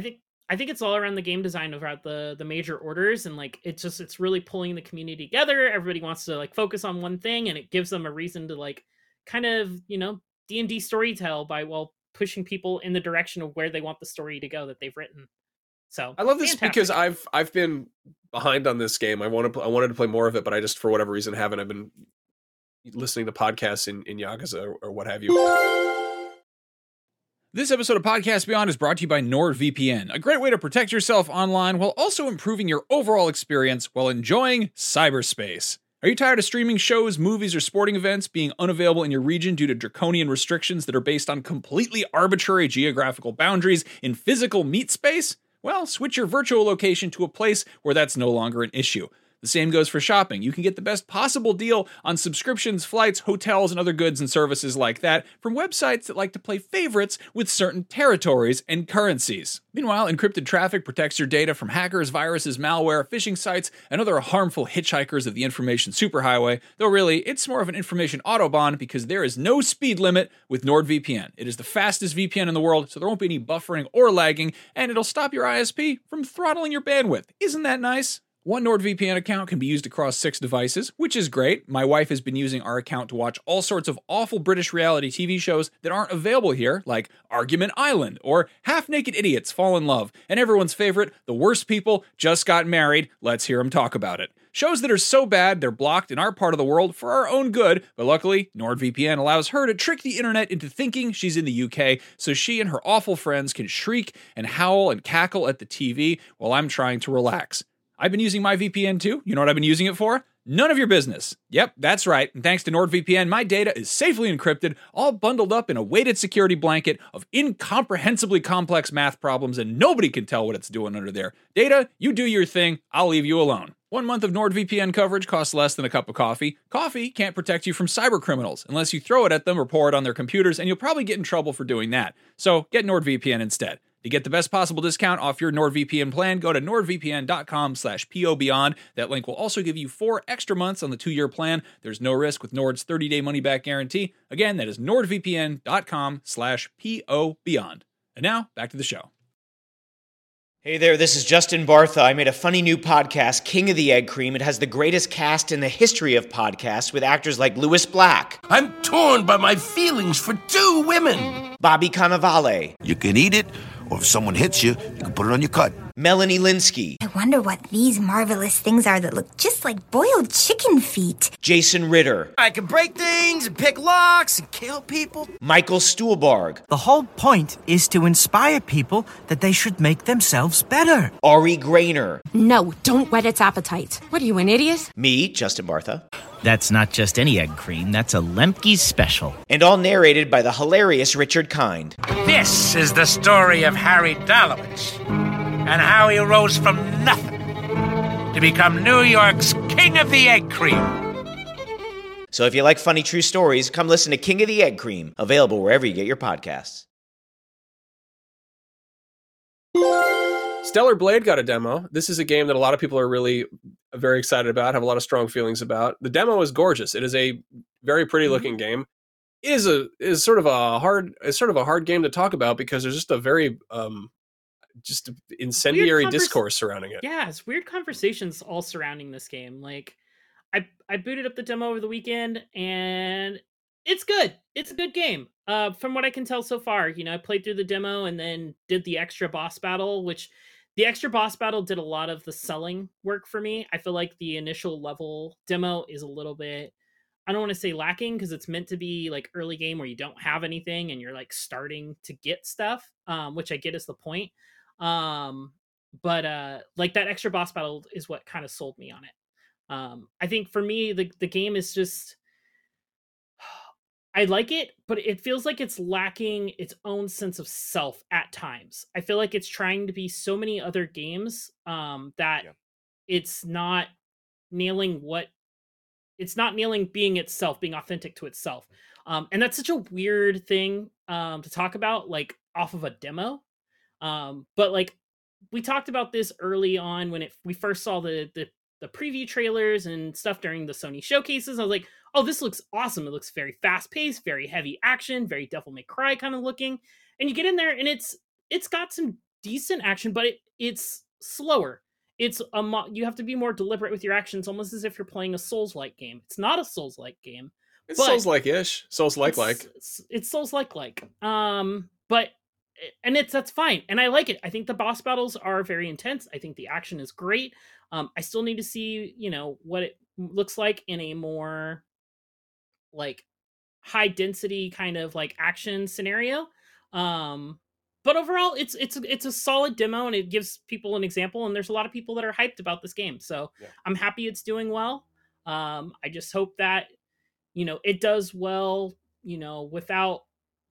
I think it's all around the game design about the the major orders, and like it's just it's really pulling the community together. Everybody wants to like focus on one thing, and it gives them a reason to like kind of, you know, D and D storytell by, well, pushing people in the direction of where they want the story to go that they've written. So I love this fantastic. because I've I've been behind on this game. I wanted I wanted to play more of it, but I just for whatever reason haven't. I've been listening to podcasts in in Yakuza or, or what have you. This episode of Podcast Beyond is brought to you by NordVPN, a great way to protect yourself online while also improving your overall experience while enjoying cyberspace. Are you tired of streaming shows, movies, or sporting events being unavailable in your region due to draconian restrictions that are based on completely arbitrary geographical boundaries in physical meat space? Well, switch your virtual location to a place where that's no longer an issue. The same goes for shopping. You can get the best possible deal on subscriptions, flights, hotels, and other goods and services like that from websites that like to play favorites with certain territories and currencies. Meanwhile, encrypted traffic protects your data from hackers, viruses, malware, phishing sites, and other harmful hitchhikers of the information superhighway, though really, it's more of an information autobahn because there is no speed limit with NordVPN. It is the fastest V P N in the world, so there won't be any buffering or lagging, and it'll stop your I S P from throttling your bandwidth. Isn't that nice? One NordVPN account can be used across six devices, which is great. My wife has been using our account to watch all sorts of awful British reality T V shows that aren't available here, like Argument Island or Half-Naked Idiots Fall in Love, and everyone's favorite, The Worst People Just Got Married. Let's hear them talk about it. Shows that are so bad they're blocked in our part of the world for our own good, but luckily, NordVPN allows her to trick the internet into thinking she's in the U K, so she and her awful friends can shriek and howl and cackle at the T V while I'm trying to relax. I've been using my V P N too. You know what I've been using it for? None of your business. Yep, that's right. And thanks to NordVPN, my data is safely encrypted, all bundled up in a weighted security blanket of incomprehensibly complex math problems, and nobody can tell what it's doing under there. Data, you do your thing. I'll leave you alone. One month of NordVPN coverage costs less than a cup of coffee. Coffee can't protect you from cyber criminals unless you throw it at them or pour it on their computers, and you'll probably get in trouble for doing that. So get NordVPN instead. To get the best possible discount off your NordVPN plan, go to nordvpn.com slash pobeyond. That link will also give you four extra months on the two-year plan. There's no risk with Nord's thirty-day money-back guarantee. Again, that is nordvpn.com slash pobeyond. And now, back to the show. Hey there, this is Justin Bartha. I made a funny new podcast, King of the Egg Cream. It has the greatest cast in the history of podcasts with actors like Louis Black, I'm torn by my feelings for two women. Bobby Cannavale, You can eat it, or if someone hits you, you can put it on your cut. Melanie Linsky, I wonder what these marvelous things are that look just like boiled chicken feet. Jason Ritter, I can break things and pick locks and kill people. Michael Stuhlbarg, The whole point is to inspire people that they should make themselves better. Ari Grainer, No, don't whet its appetite. What are you, an idiot? me, Justin Bartha, That's not just any egg cream, that's a Lemke's special. and all narrated by the hilarious Richard Kind. This is the story of Harry Dalowitz and how he rose from nothing to become New York's King of the Egg Cream. So if you like funny true stories, come listen to King of the Egg Cream, available wherever you get your podcasts. Stellar Blade got a demo. This is a game that a lot of people are really very excited about, have a lot of strong feelings about. The demo is gorgeous. It is a very pretty looking game. It is a is sort of a hard it's sort of a hard game to talk about because there's just a very um just incendiary convers- discourse surrounding it. Yeah, it's weird conversations all surrounding this game. Like, I I booted up the demo over the weekend, and it's good. It's a good game. Uh, from what I can tell so far, you know, I played through the demo and then did the extra boss battle, which the extra boss battle did a lot of the selling work for me. I feel like the initial level demo is a little bit, I don't want to say lacking, because it's meant to be like early game where you don't have anything and you're like starting to get stuff, um, which I get is the point. Um, but uh, like that extra boss battle is what kind of sold me on it. Um, I think for me, the, the game is just, I like it, but it feels like it's lacking its own sense of self at times. I feel like it's trying to be so many other games um, that yeah. it's not nailing what it's not nailing being itself, being authentic to itself. Um, and that's such a weird thing um, to talk about, like off of a demo. Um, but like we talked about this early on when it, we first saw the, the, the preview trailers and stuff during the Sony showcases. I was like, oh, this looks awesome. It looks very fast paced, very heavy action, very Devil May Cry kind of looking. And you get in there and it's, it's got some decent action, but it, it's slower. It's a mo- you have to be more deliberate with your actions, almost as if you're playing a Souls-like game. It's not a Souls-like game. It's but Souls-like-ish. Souls-like like. It's, it's Souls-like like. Um, but and it's that's fine, and I like it. I think the boss battles are very intense. I think the action is great. Um, I still need to see, you know, what it looks like in a more like high density kind of like action scenario. Um, but overall, it's it's it's a solid demo, and it gives people an example. And there's a lot of people that are hyped about this game, so Yeah. I'm happy it's doing well. Um, I just hope that, you know, it does well, you know, without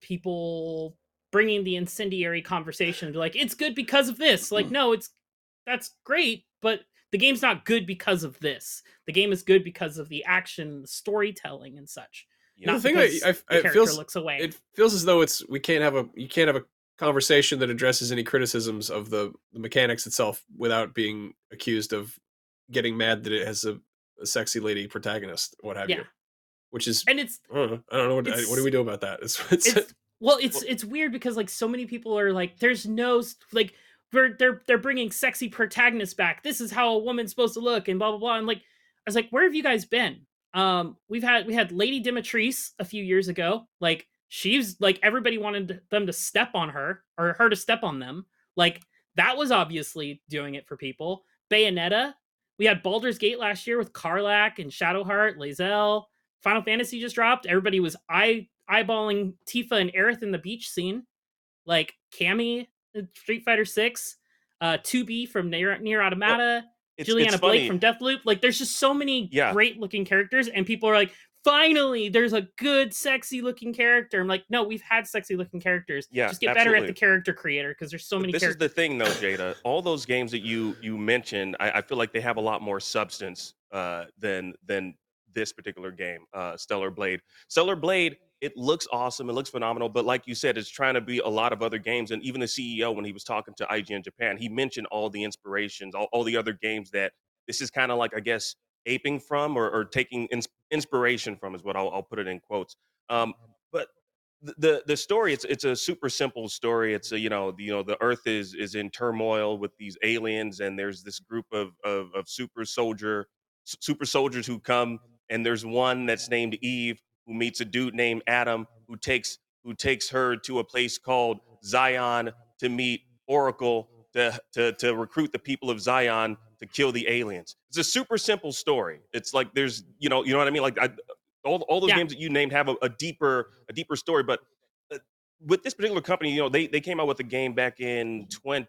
people bringing the incendiary conversation to like, it's good because of this. Like, no, it's that's great, but the game's not good because of this. The game is good because of the action, the storytelling, and such. Yeah. Not The thing because I, I, the it character feels looks away. It feels as though it's we can't have a you can't have a conversation that addresses any criticisms of the, the mechanics itself without being accused of getting mad that it has a, a sexy lady protagonist, what have Yeah. you. Which is, and it's I don't know, I don't know what, it's- what do we do about that? It's, it's, it's well, it's it's weird because like so many people are like, there's no like they're they're they're bringing sexy protagonists back. This is how a woman's supposed to look, and blah blah blah. And like, I was like, where have you guys been? Um, we've had we had Lady Dimitrescu a few years ago. Like, she's like everybody wanted them to step on her or her to step on them. Like, that was obviously doing it for people. Bayonetta. We had Baldur's Gate last year with Karlach and Shadowheart, Lae'zel. Final Fantasy just dropped. Everybody was eye eyeballing Tifa and Aerith in the beach scene. Like Cammy, in Street Fighter six, uh, two B from Nier, Nier Automata, It's- Juliana it's Blake funny. from Deathloop. Like, there's just so many Yeah. great looking characters, and people are like, finally, there's a good, sexy looking character. I'm like, no, we've had sexy looking characters. Yeah, just get better at absolutely. the character creator because there's so But many this characters. is the thing, though, Jada. All those games that you you mentioned, I, I feel like they have a lot more substance uh, than than this particular game, uh, Stellar Blade. Stellar Blade, it looks awesome, it looks phenomenal, but like you said, it's trying to be a lot of other games. And even the C E O, when he was talking to I G N Japan, he mentioned all the inspirations, all, all the other games that this is kind of like, I guess, aping from or, or taking ins- inspiration from, is what I'll, I'll put it in quotes. Um, but the the the story, it's it's a super simple story. It's a, you know the, you know the earth is is in turmoil with these aliens, and there's this group of of, of super soldier s- super soldiers who come, and there's one that's named Eve who meets a dude named Adam who takes who takes her to a place called Zion to meet Oracle to to to recruit the people of Zion to kill the aliens. It's a super simple story. It's like there's you know you know what I mean, like I, all all those Yeah. games that you named have a, a deeper a deeper story, but uh, with this particular company, you know, they they came out with a game back in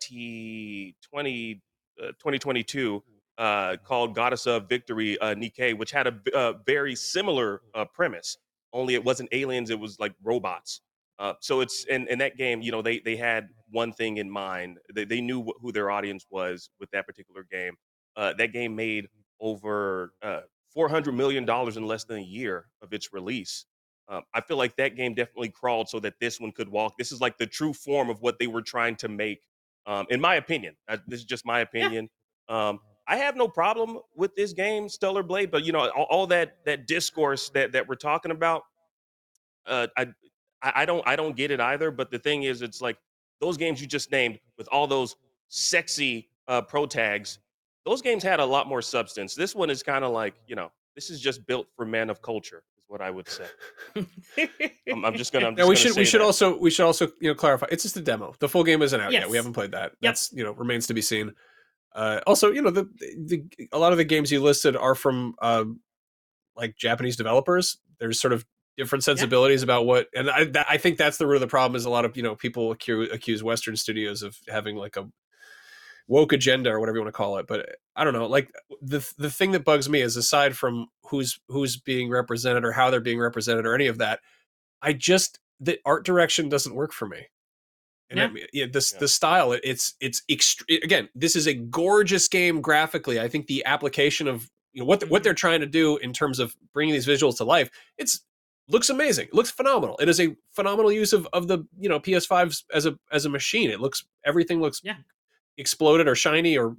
twenty twenty, uh, twenty twenty-two uh, called Goddess of Victory, uh, Nikkei, which had a v- uh, very similar uh, premise. Only it wasn't aliens; it was like robots. Uh, so it's in, in that game, you know, they they had one thing in mind. They they knew wh- who their audience was with that particular game. Uh, that game made over uh, four hundred million dollars in less than a year of its release. Um, I feel like that game definitely crawled so that this one could walk. This is like the true form of what they were trying to make, um, in my opinion. Uh, this is just my opinion. Um, I have no problem with this game, Stellar Blade, but you know, all, all that that discourse that that we're talking about, uh, I I I don't I don't get it either. But the thing is, it's like those games you just named with all those sexy uh, pro tags. Those games had a lot more substance. This one is kind of like, you know, this is just built for men of culture, is what I would say. I'm, I'm just gonna. I'm just Now we gonna should say we should that. also we should also you know clarify it's just a demo. The full game isn't out yet. We Yes. haven't played that. Yep. That's you know remains to be seen. Uh, also, you know the, the a lot of the games you listed are from um, like Japanese developers. There's sort of different sensibilities about what, and I that, I think that's the root of the problem. Is a lot of you know people accuse, accuse Western studios of having like a woke agenda or whatever you want to call it. But I don't know. Like the the thing that bugs me is aside from who's who's being represented or how they're being represented or any of that, I just the art direction doesn't work for me. And Yeah. I mean, yeah, this the style it, it's it's extre- again. This is a gorgeous game graphically. I think the application of you know what the, what they're trying to do in terms of bringing these visuals to life, it's looks amazing. It looks phenomenal. It is a phenomenal use of of the you know P S five as a as a machine. It looks everything looks Yeah. exploded or shiny or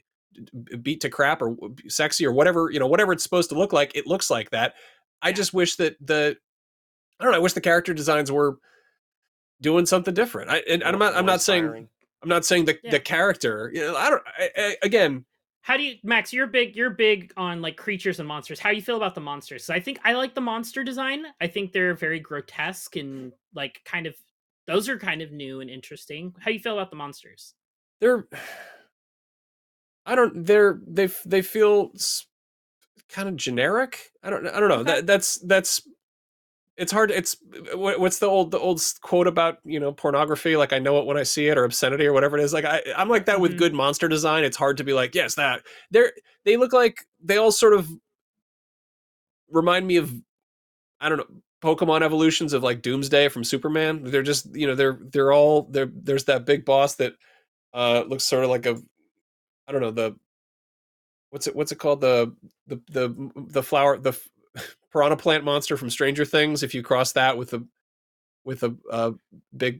beat to crap or sexy or whatever you know whatever it's supposed to look like. It looks like that. I just wish that the I don't know. I wish the character designs were doing something different. I and, and I'm not I'm More not saying inspiring. I'm not saying the Yeah. the character. You know, I don't. I, I, again, How do you, Max? You're big. You're big on like creatures and monsters. How do you feel about the monsters? So I think I like the monster design. I think they're very grotesque and like kind of. Those are kind of new and interesting. How do you feel about the monsters? they're. I don't. They're they they feel kind of generic. I don't. I don't know. Okay. That that's that's. It's hard. It's what, what's the old the old quote about, you know, pornography? Like, I know it when I see it, or obscenity, or whatever it is. Like I, I'm like that with Mhm. good monster design. It's hard to be like, yes, that they're they look like they all sort of remind me of, I don't know, Pokemon evolutions of like Doomsday from Superman. They're just, you know, they're they're all there. There's that big boss that uh looks sort of like a, I don't know, the what's it what's it called, the the the the flower the piranha plant monster from Stranger Things. If you cross that with a with a uh, big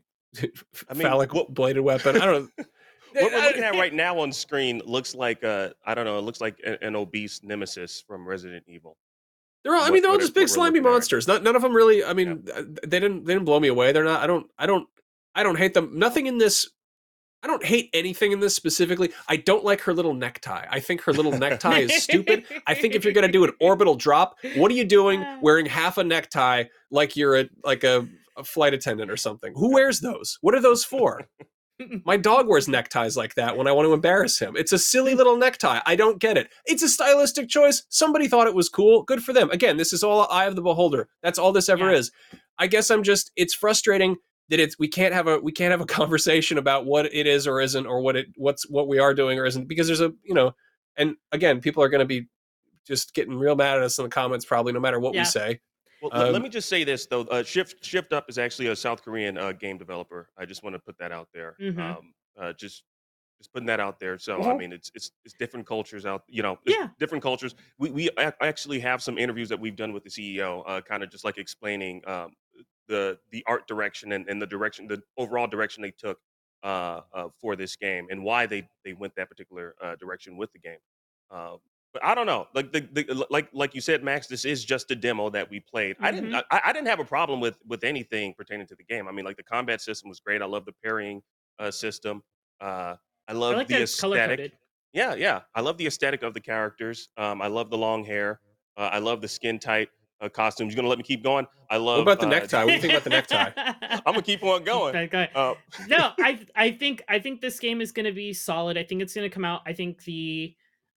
I mean, phallic what- bladed weapon, I don't know. What we're looking at right now on screen looks like uh I don't know, it looks like a- an obese nemesis from Resident Evil. They're all, I What- mean, they're all what- just what big we're slimy looking at right monsters. Not, none of them really. I mean, uh, they didn't they didn't blow me away. They're not. I don't. I don't. I don't hate them. Nothing in this. I don't hate anything in this specifically. I don't like her little necktie. I think her little necktie is stupid. I think if you're gonna do an orbital drop, what are you doing wearing half a necktie like you're a like a, a flight attendant or something? Who wears those? What are those for? My dog wears neckties like that when I want to embarrass him. It's a silly little necktie. I don't get it. It's a stylistic choice. Somebody thought it was cool. Good for them. Again, this is all eye of the beholder. That's all this ever Yeah. is. I guess I'm just, it's frustrating that it's, we can't have a, we can't have a conversation about what it is or isn't, or what it, what's, what we are doing or isn't, because there's a, you know, and again, people are going to be just getting real mad at us in the comments, probably no matter what Yeah. we say. Well, l- let Um, me just say this though. Uh, Shift Shift Up is actually a South Korean uh, game developer. I just want to put that out there. Mhm. Um, uh, just just putting that out there. So I Mhm. mean, it's it's it's different cultures out. You know, it's Yeah. different cultures. We we ac- actually have some interviews that we've done with the C E O, uh, kind of just like explaining um, the the art direction and, and the direction, the overall direction they took uh, uh, for this game, and why they they went that particular uh, direction with the game. Um, but I don't know, like the, the like like you said, Max. This is just a demo that we played. I didn't Mhm. I, I didn't have a problem with with anything pertaining to the game. I mean, like the combat system was great. I love the parrying uh, system. Uh, I love I like the that it's color aesthetic. coded. Yeah, yeah. I love the aesthetic of the characters. Um, I love the long hair. Uh, I love the skin tight uh, costumes. You gonna let me keep going? I love. what about the uh, necktie? What do you think about the necktie? I'm gonna keep on going. Okay, go ahead. Uh, no, I I think I think this game is going to be solid. I think it's going to come out. I think the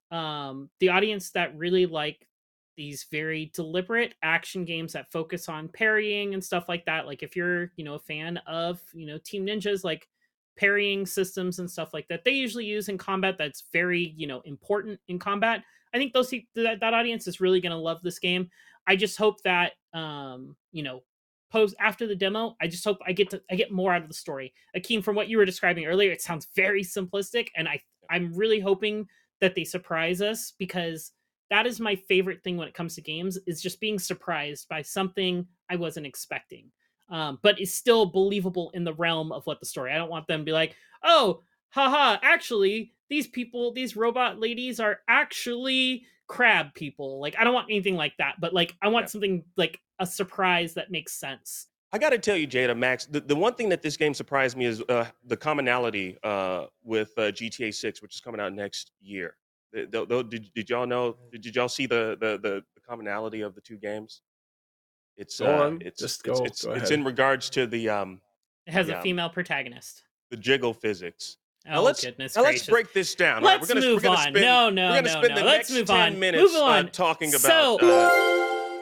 um the audience that really like these very deliberate action games that focus on parrying and stuff like that. Like if you're, you know, a fan of, you know, Team Ninja's like parrying systems and stuff like that, they usually use in combat. That's very, you know, important in combat. I think those peop- that, that audience is really going to love this game. I just hope that um, you know, post after the demo, I just hope I get to I get more out of the story. Akeem, from what you were describing earlier, it sounds very simplistic, and I I'm really hoping that they surprise us, because that is my favorite thing when it comes to games, is just being surprised by something I wasn't expecting. Um, but is still believable in the realm of what the story. I don't want them to be like, oh, haha, actually, these people, these robot ladies are actually crab people. Like, I don't want anything like that, but like, I want Yeah. something like a surprise that makes sense. I got to tell you, Jada, Max, the, the one thing that this game surprised me is uh, the commonality uh, with uh, G T A six, which is coming out next year. The, the, the- did, did y'all know? Did, did y'all see the, the the the commonality of the two games? It's Go uh, on. it's Just it's go- it's, go it's ahead. in regards to the um It has Yeah. a female protagonist. the jiggle physics. Now Oh, let's goodness now gracious. let's break this down. all right? Let's we're gonna, move we're gonna on. Spend, No, no, we're gonna no, spend no. the Let's next move ten on. minutes Move on. Uh, talking So- about. Uh,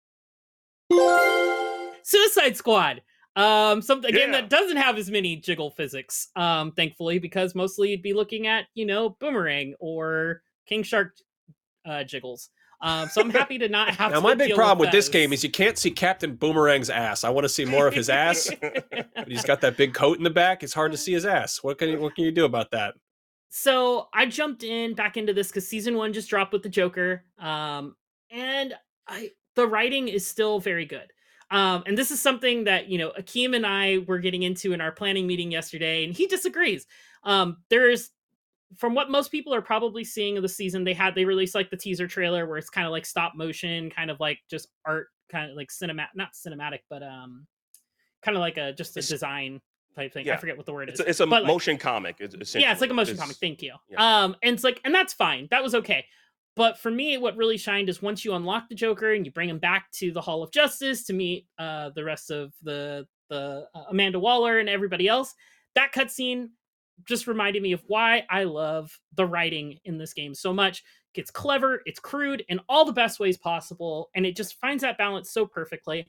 Suicide Squad. Um, some a game Yeah. that doesn't have as many jiggle physics, um, thankfully, because mostly you'd be looking at, you know, Boomerang or King Shark uh, jiggles. Um, so I'm happy to not have Now, to my big deal problem with this those. game is you can't see Captain Boomerang's ass. I want to see more of his ass. But he's got that big coat in the back. It's hard to see his ass. What can you, what can you do about that? So I jumped in back into this because season one just dropped with the Joker, um, and I the writing is still very good. Um, and this is something that, you know, Akeem and I were getting into in our planning meeting yesterday, and he disagrees. Um, there's, from what most people are probably seeing of the season, they had they released like the teaser trailer where it's kind of like stop motion, kind of like just art, kind of like cinematic, not cinematic, but um, kind of like a just a It's- design. type thing. Yeah. I forget what the word It's is. a, it's a but, like, motion comic. Essentially. yeah, it's like a motion It's- comic. Thank you. yeah. Um, and it's like, and that's fine. That was okay. But for me, what really shined is once you unlock the Joker and you bring him back to the Hall of Justice to meet uh, the rest of the the uh, Amanda Waller and everybody else. That cutscene just reminded me of why I love the writing in this game so much. It's clever, it's crude, in all the best ways possible, and it just finds that balance so perfectly.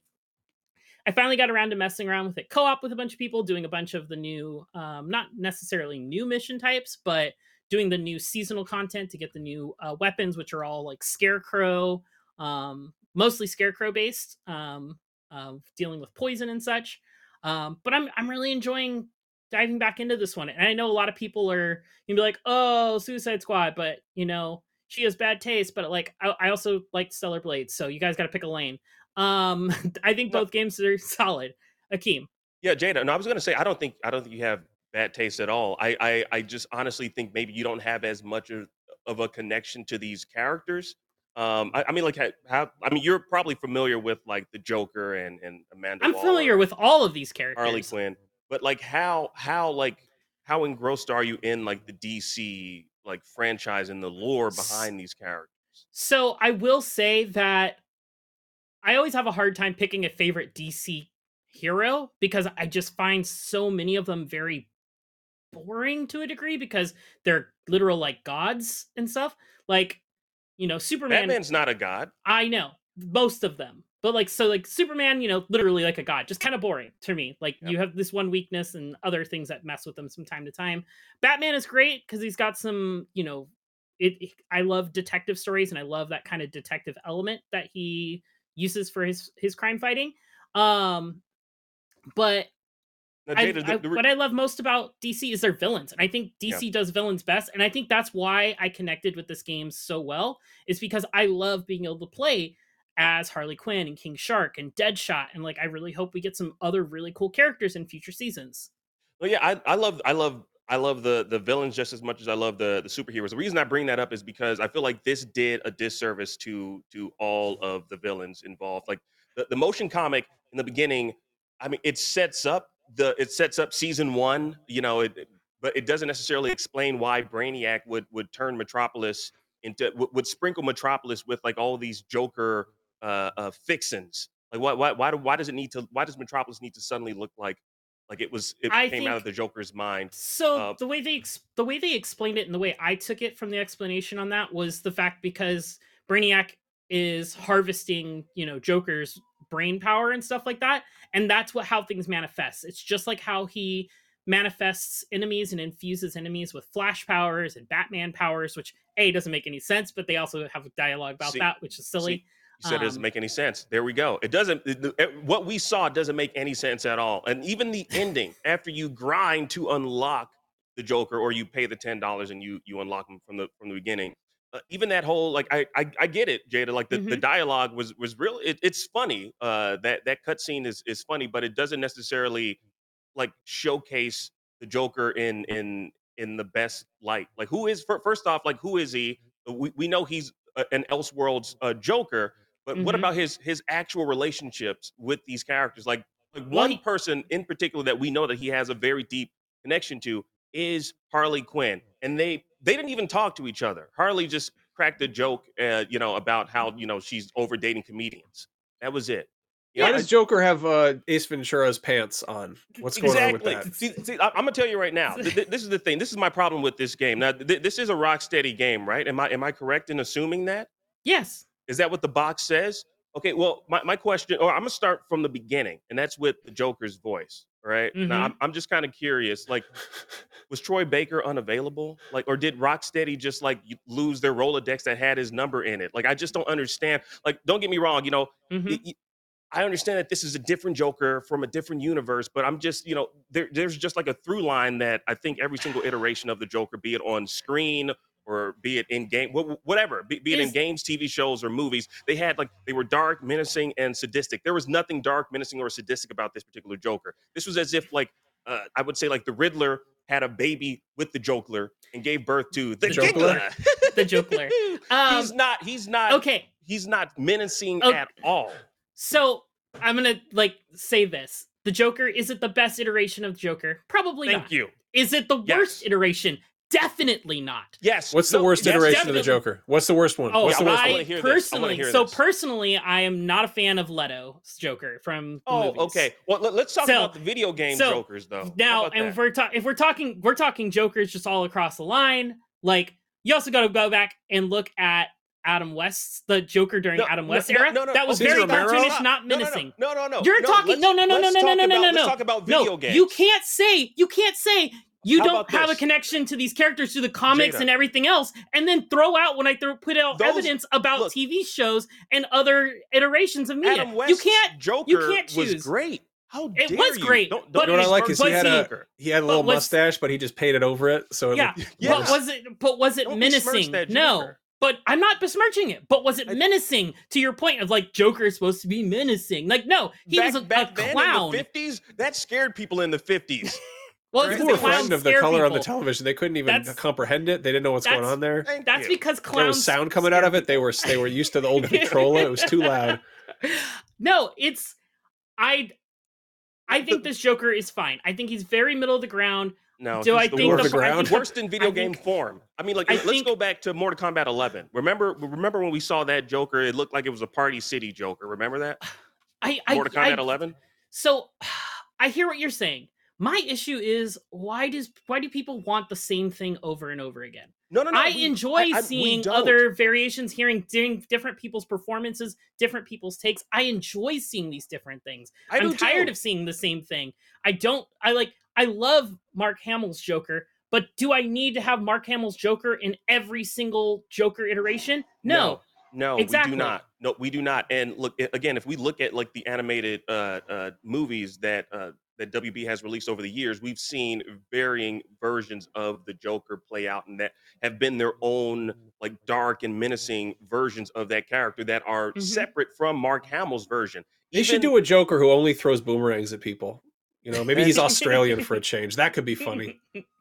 I finally got around to messing around with it co-op with a bunch of people, doing a bunch of the new, um, not necessarily new mission types, but doing the new seasonal content to get the new uh, weapons, which are all like Scarecrow, um, mostly Scarecrow based, um, uh, dealing with poison and such. Um, but I'm I'm really enjoying diving back into this one, and I know a lot of people are gonna be like, "Oh, Suicide Squad," but you know she has bad taste. But like, I, I also like Stellar Blades, so you guys got to pick a lane. Um, I think both games are solid. Akeem. Yeah, Jada. No, I was gonna say I don't think I don't think you have bad taste at all. I I, I just honestly think maybe you don't have as much of, of a connection to these characters. Um, I, I mean, like, how? I mean, you're probably familiar with like the Joker and and Amanda. I'm Waller, familiar with all of these characters. Harley Quinn, but like, how how like how engrossed are you in like the D C like franchise and the lore behind these characters? So I will say that I always have a hard time picking a favorite D C hero because I just find so many of them very boring to a degree because they're literal like gods and stuff. Like, you know, Superman. Batman's not a god. I know most of them, but like, so like Superman, you know, literally like a god, just kind of boring to me. Like Yep. you have this one weakness and other things that mess with them from time to time. Batman is great because he's got some, you know, it, it- I love detective stories and I love that kind of detective element that he uses for his his crime fighting. Um, but Now, I, Jada, the- I- the re- what I love most about D C is their villains. And I think D C Yeah. does villains best. And I think that's why I connected with this game so well, is because I love being able to play as Harley Quinn and King Shark and Deadshot. And like, I really hope we get some other really cool characters in future seasons. Well, yeah, I, I love, I love, I love the the villains just as much as I love the the superheroes. The reason I bring that up is because I feel like this did a disservice to to all of the villains involved. Like the, the motion comic in the beginning, I mean, it sets up the it sets up season one, you know, it, it- but it doesn't necessarily explain why Brainiac would would turn Metropolis into would, would sprinkle Metropolis with like all these Joker uh, uh fixins. Like why why why do, why does it need to why does Metropolis need to suddenly look like like it was it I came out think- of the Joker's mind? So Uh, the way they ex- the way they explained it and the way I took it from the explanation on that was the fact because Brainiac is harvesting, you know, Joker's brain power and stuff like that, and that's what how things manifest. It's just like how he manifests enemies and infuses enemies with Flash powers and Batman powers, which A doesn't make any sense, but they also have a dialogue about See- that, which is silly. See, you said it doesn't Um, make any sense. There we go. It doesn't. it- the- it- what we saw doesn't make any sense at all. And even the ending, after you grind to unlock the Joker, or you pay the ten dollars and you you unlock him from the from the beginning. Uh, even that whole like I I, I get it, Jada. Like the, the Mhm. dialogue was was real. It, it's funny. Uh, that that cutscene is is funny, but it doesn't necessarily like showcase the Joker in in in the best light. Like who is fir- first off, like who is he? We we know he's a, an Elseworlds uh, Joker, but what Mhm. about his his actual relationships with these characters? Like like Well, one he- person in particular that we know that he has a very deep connection to is Harley Quinn, and they they didn't even talk to each other. Harley just cracked a joke, uh, you know, about how you know she's over dating comedians. That was it. You Why know, does Joker have uh, Ace Ventura's pants on? What's going exactly. on with that? See, see, I, I'm gonna tell you right now. th- th- this is the thing. This is my problem with this game. Now, th- this is a Rocksteady game, right? Am I am I correct in assuming that? Yes. Is that what the box says? Okay. Well, my, my question, or I'm gonna start from the beginning, and that's with the Joker's voice. All right. Mhm. Now, I'm I'm just kind of curious. Like, was Troy Baker unavailable? Like, or did Rocksteady just like y- lose their Rolodex that had his number in it? Like, I just don't understand. Like, don't get me wrong. You know, Mhm. y- y- I understand that this is a different Joker from a different universe, but I'm just, you know, there, there's just like a through line that I think every single iteration of the Joker, be it on screen or be it in game, wh- whatever, be, be it in Is- games, T V shows, or movies, they had like, they were dark, menacing, and sadistic. There was nothing dark, menacing, or sadistic about this particular Joker. This was as if like, uh, I would say like the Riddler had a baby with the Joker and gave birth to the Jokler? Giggler. The Joker. Um, he's not, he's not, okay. he's not menacing Oh. at all. So I'm gonna like say this. the Joker, is it the best iteration of the Joker? Probably Thank not. you. Is it the Yes. worst iteration? Definitely not. Yes. What's the No, worst yes, iteration definitely. of the Joker? What's the worst one? Oh, What's the worst I, wanna hear this. I personally, wanna hear so this. personally, I am not a fan of Leto's Joker from the Oh, movies. okay. Well, let, us talk So- about the video game so, Jokers, though. How Now, about and that? if we're ta- if we're talking, we're talking Jokers just all across the line. Like, you also got to go back and look at Adam West's the Joker during No, Adam no, West's no, era. no, no. That was Okay, very Cesar Romero? cartoonish, Stop. not No, no, no. menacing. No, no, no. You're no, talking let's- no no no no let's no no talk no no about- no Let's no. talk about video no, games. you can't say you can't say you How don't about have a this? connection to these characters, to the comics Jada. and everything else, and then throw out when I throw put out Those- evidence about look. T V shows and other iterations of media. Adam you West's can't Joker you can't choose. was great. How It dare was you? great, Don't, but- You know what I like besmirch is he But had see- a Joker. he had a little But what's- mustache, but he just painted over it, so it Yeah, looked Yeah. but was it but was it Don't besmirch menacing? that No. Joker. But I'm not besmirching it. But was it I- menacing to your point of like Joker is supposed to be menacing? Like, no, he back, was a, back a then clown. in the fifties, that scared people in the fifties. Well, People it's were because the clowns frightened of the scare color on the people. television. They couldn't even That's- comprehend it. They didn't know what's going that's- on there. Thank That's you. because There clowns was sound coming out of it. They were they were used to the old Victrola. It was too loud. No, it's I. I think this Joker is fine. I think he's very middle of the ground. No, Do he's I the think War of worst, the ground? worst in video I game think- form. I mean, like, I let's think- go back to Mortal Kombat eleven. Remember, remember when we saw that Joker? It looked like it was a Party City Joker. Remember that? I, I, Mortal I Kombat eleven. So I hear what you're saying. My issue is why does why do people want the same thing over and over again? No, no, no. I we- enjoy I- I- we seeing don't. other variations, hearing doing different people's performances, different people's takes. I enjoy seeing these different things. I I'm do tired too. of seeing the same thing. I don't. I like. I love Mark Hamill's Joker, but do I need to have Mark Hamill's Joker in every single Joker iteration? No. No, Exactly. we do not. No, we do not. And look, a- again, if we look at like the animated uh, uh, movies that uh, that W B has released over the years, we've seen varying versions of the Joker play out, and that have been their own like dark and menacing versions of that character that are Mhm. separate from Mark Hamill's version. They should do a Joker who only throws boomerangs at people. You know, maybe he's Australian for a change. That could be funny.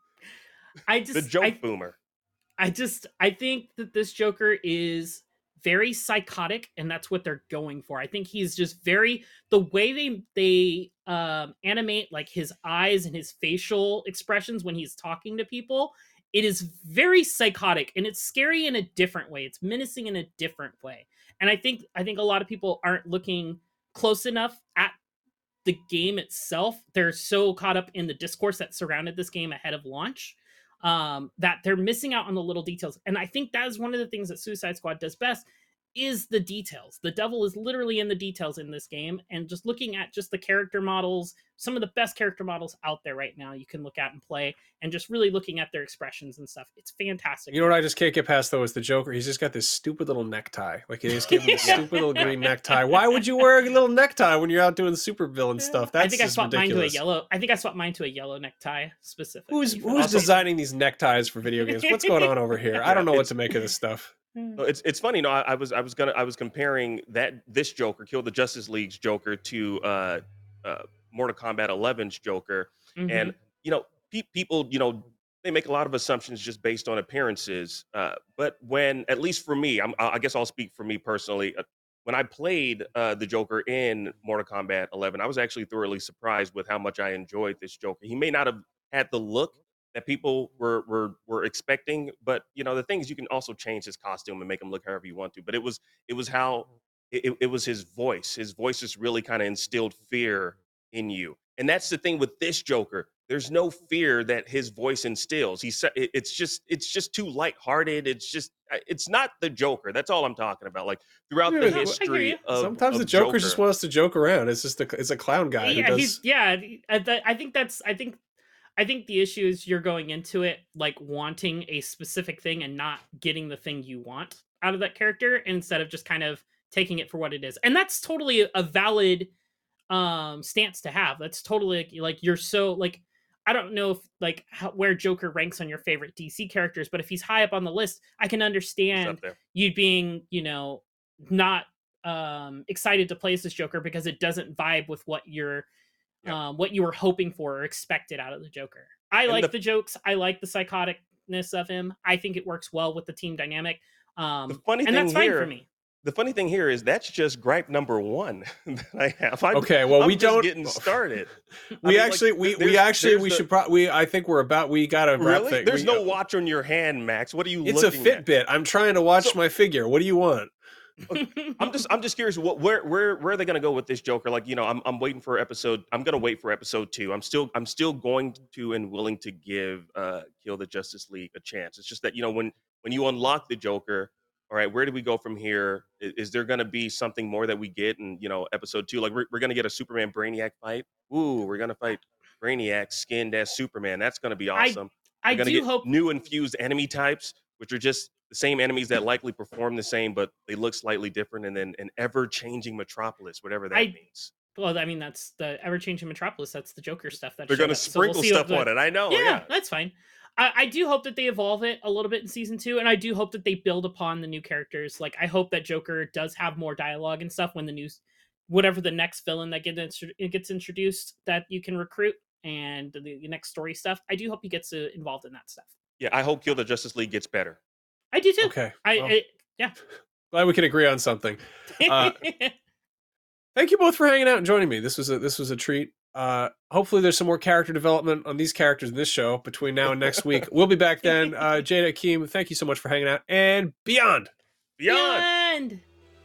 I just the joke I, boomer. I just I think that this Joker is very psychotic, and that's what they're going for. I think he's just very the way they they um animate like his eyes and his facial expressions when he's talking to people. It is very psychotic, and it's scary in a different way. It's menacing in a different way. And I think I think a lot of people aren't looking close enough at the game itself. They're so caught up in the discourse that surrounded this game ahead of launch um, that they're missing out on the little details. And I think that is one of the things that Suicide Squad does best is the details. The devil is literally in the details in this game. And just looking at just the character models, some of the best character models out there right now you can look at and play, and just really looking at their expressions and stuff. It's fantastic. You know what I just can't get past though is the Joker. He's just got this stupid little necktie. Like he just gave him a stupid little green necktie. Why would you wear a little necktie when you're out doing super villain stuff? That's I think I just swapped ridiculous. mine to a yellow. I think I swapped mine to a yellow necktie specifically. Who's for who's that. designing these neckties for video games? What's going on over here? I don't know what It's- to make of this stuff. No, it's it's funny. No, I, I was I was gonna I was comparing that this Joker, Kill the Justice League's Joker, to uh, uh, Mortal Kombat eleven's Joker, Mhm. and you know, pe- people, you know, they make a lot of assumptions just based on appearances. Uh, but when, at least for me, I'm, I guess I'll speak for me personally. Uh, when I played uh, the Joker in Mortal Kombat eleven, I was actually thoroughly surprised with how much I enjoyed this Joker. He may not have had the look that people were were were expecting, but you know, the thing is, you can also change his costume and make him look however you want to. But it was it was how it, it was his voice. His voice just really kind of instilled fear in you, and that's the thing with this Joker. There's no fear that his voice instills. He said it's just it's just too lighthearted. It's just it's not the Joker. That's all I'm talking about. Like throughout Yeah, the I hear history you. of Sometimes of the Joker Joker, just wants to joke around. It's just a it's a clown guy yeah, who he's does. yeah. I, th- I think that's I think I think the issue is you're going into it like wanting a specific thing and not getting the thing you want out of that character, instead of just kind of taking it for what it is. And that's totally a valid um stance to have. That's totally like you're so like I don't know if like how, where Joker ranks on your favorite D C characters, but if he's high up on the list, I can he's understand up there. you being, you know, not um excited to play as this Joker because it doesn't vibe with what you're Yeah. um what you were hoping for or expected out of the Joker. I And like the- the jokes. I like the psychoticness of him. I think it works well with the team dynamic. Um The funny and thing that's fine here, for me. the funny thing here is that's just gripe number one that I have. I'm, Okay, well, I'm we just don't- getting started. I We mean, actually, like, we, there's- we actually, there's we the- should probably, we, I think we're about, we got to wrap Really? things. There's we, no watch on your hand, Max. What are you It's a looking at? Fitbit. I'm trying to watch my figure. What do you want? I'm just I'm just curious what where where where are they gonna go with this Joker? Like, you know, I'm I'm waiting for episode I'm gonna wait for episode two. I'm still I'm still going to and willing to give uh Kill the Justice League a chance. It's just that, you know, when when you unlock the Joker, all right, where do we go from here? Is, is there gonna be something more that we get in, you know, episode two? Like we're we're gonna get a Superman Brainiac fight. Ooh, we're gonna fight Brainiac skinned as Superman. That's gonna be I- awesome. I we're gonna do get hope- new infused enemy types, which are just the same enemies that likely perform the same, but they look slightly different, and then an ever-changing Metropolis, whatever that I- means. Well, I mean, that's the ever-changing Metropolis. That's the Joker stuff. That They're showed going to up. So we'll sprinkle see what stuff on the- it. I know. Yeah, Yeah. that's fine. I, I do hope that they evolve it a little bit in season two, and I do hope that they build upon the new characters. Like, I hope that Joker does have more dialogue and stuff when the news, whatever the next villain that gets intro- it gets introduced that you can recruit, and the, the next story stuff. I do hope he gets uh, involved in that stuff. Yeah, I hope Kill the Justice League gets better. I do too. Okay. I, well, I yeah. glad we can agree on something. Uh, Thank you both for hanging out and joining me. This was a this was a treat. Uh, hopefully, there's some more character development on these characters in this show between now and next week. We'll be back then. Uh, Jada, Akeem, thank you so much for hanging out and beyond. Beyond. Beyond.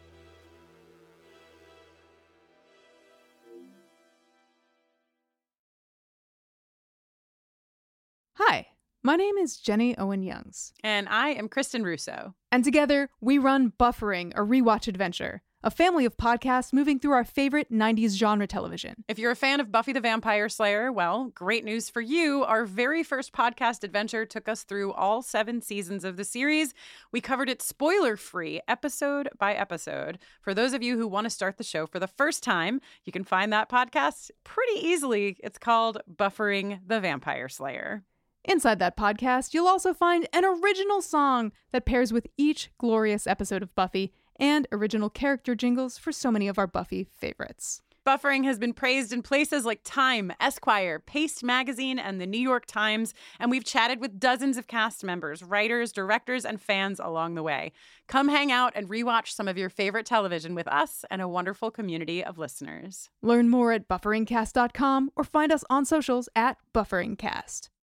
Hi, my name is Jenny Owen Youngs. And I am Kristen Russo. And together, we run Buffering, a rewatch adventure, a family of podcasts moving through our favorite nineties genre television. If you're a fan of Buffy the Vampire Slayer, well, great news for you. Our very first podcast adventure took us through all seven seasons of the series. We covered it spoiler-free, episode by episode. For those of you who want to start the show for the first time, you can find that podcast pretty easily. It's called Buffering the Vampire Slayer. Inside that podcast, you'll also find an original song that pairs with each glorious episode of Buffy and original character jingles for so many of our Buffy favorites. Buffering has been praised in places like Time, Esquire, Paste Magazine, and the New York Times, and we've chatted with dozens of cast members, writers, directors, and fans along the way. Come hang out and rewatch some of your favorite television with us and a wonderful community of listeners. Learn more at buffering cast dot com or find us on socials at BufferingCast.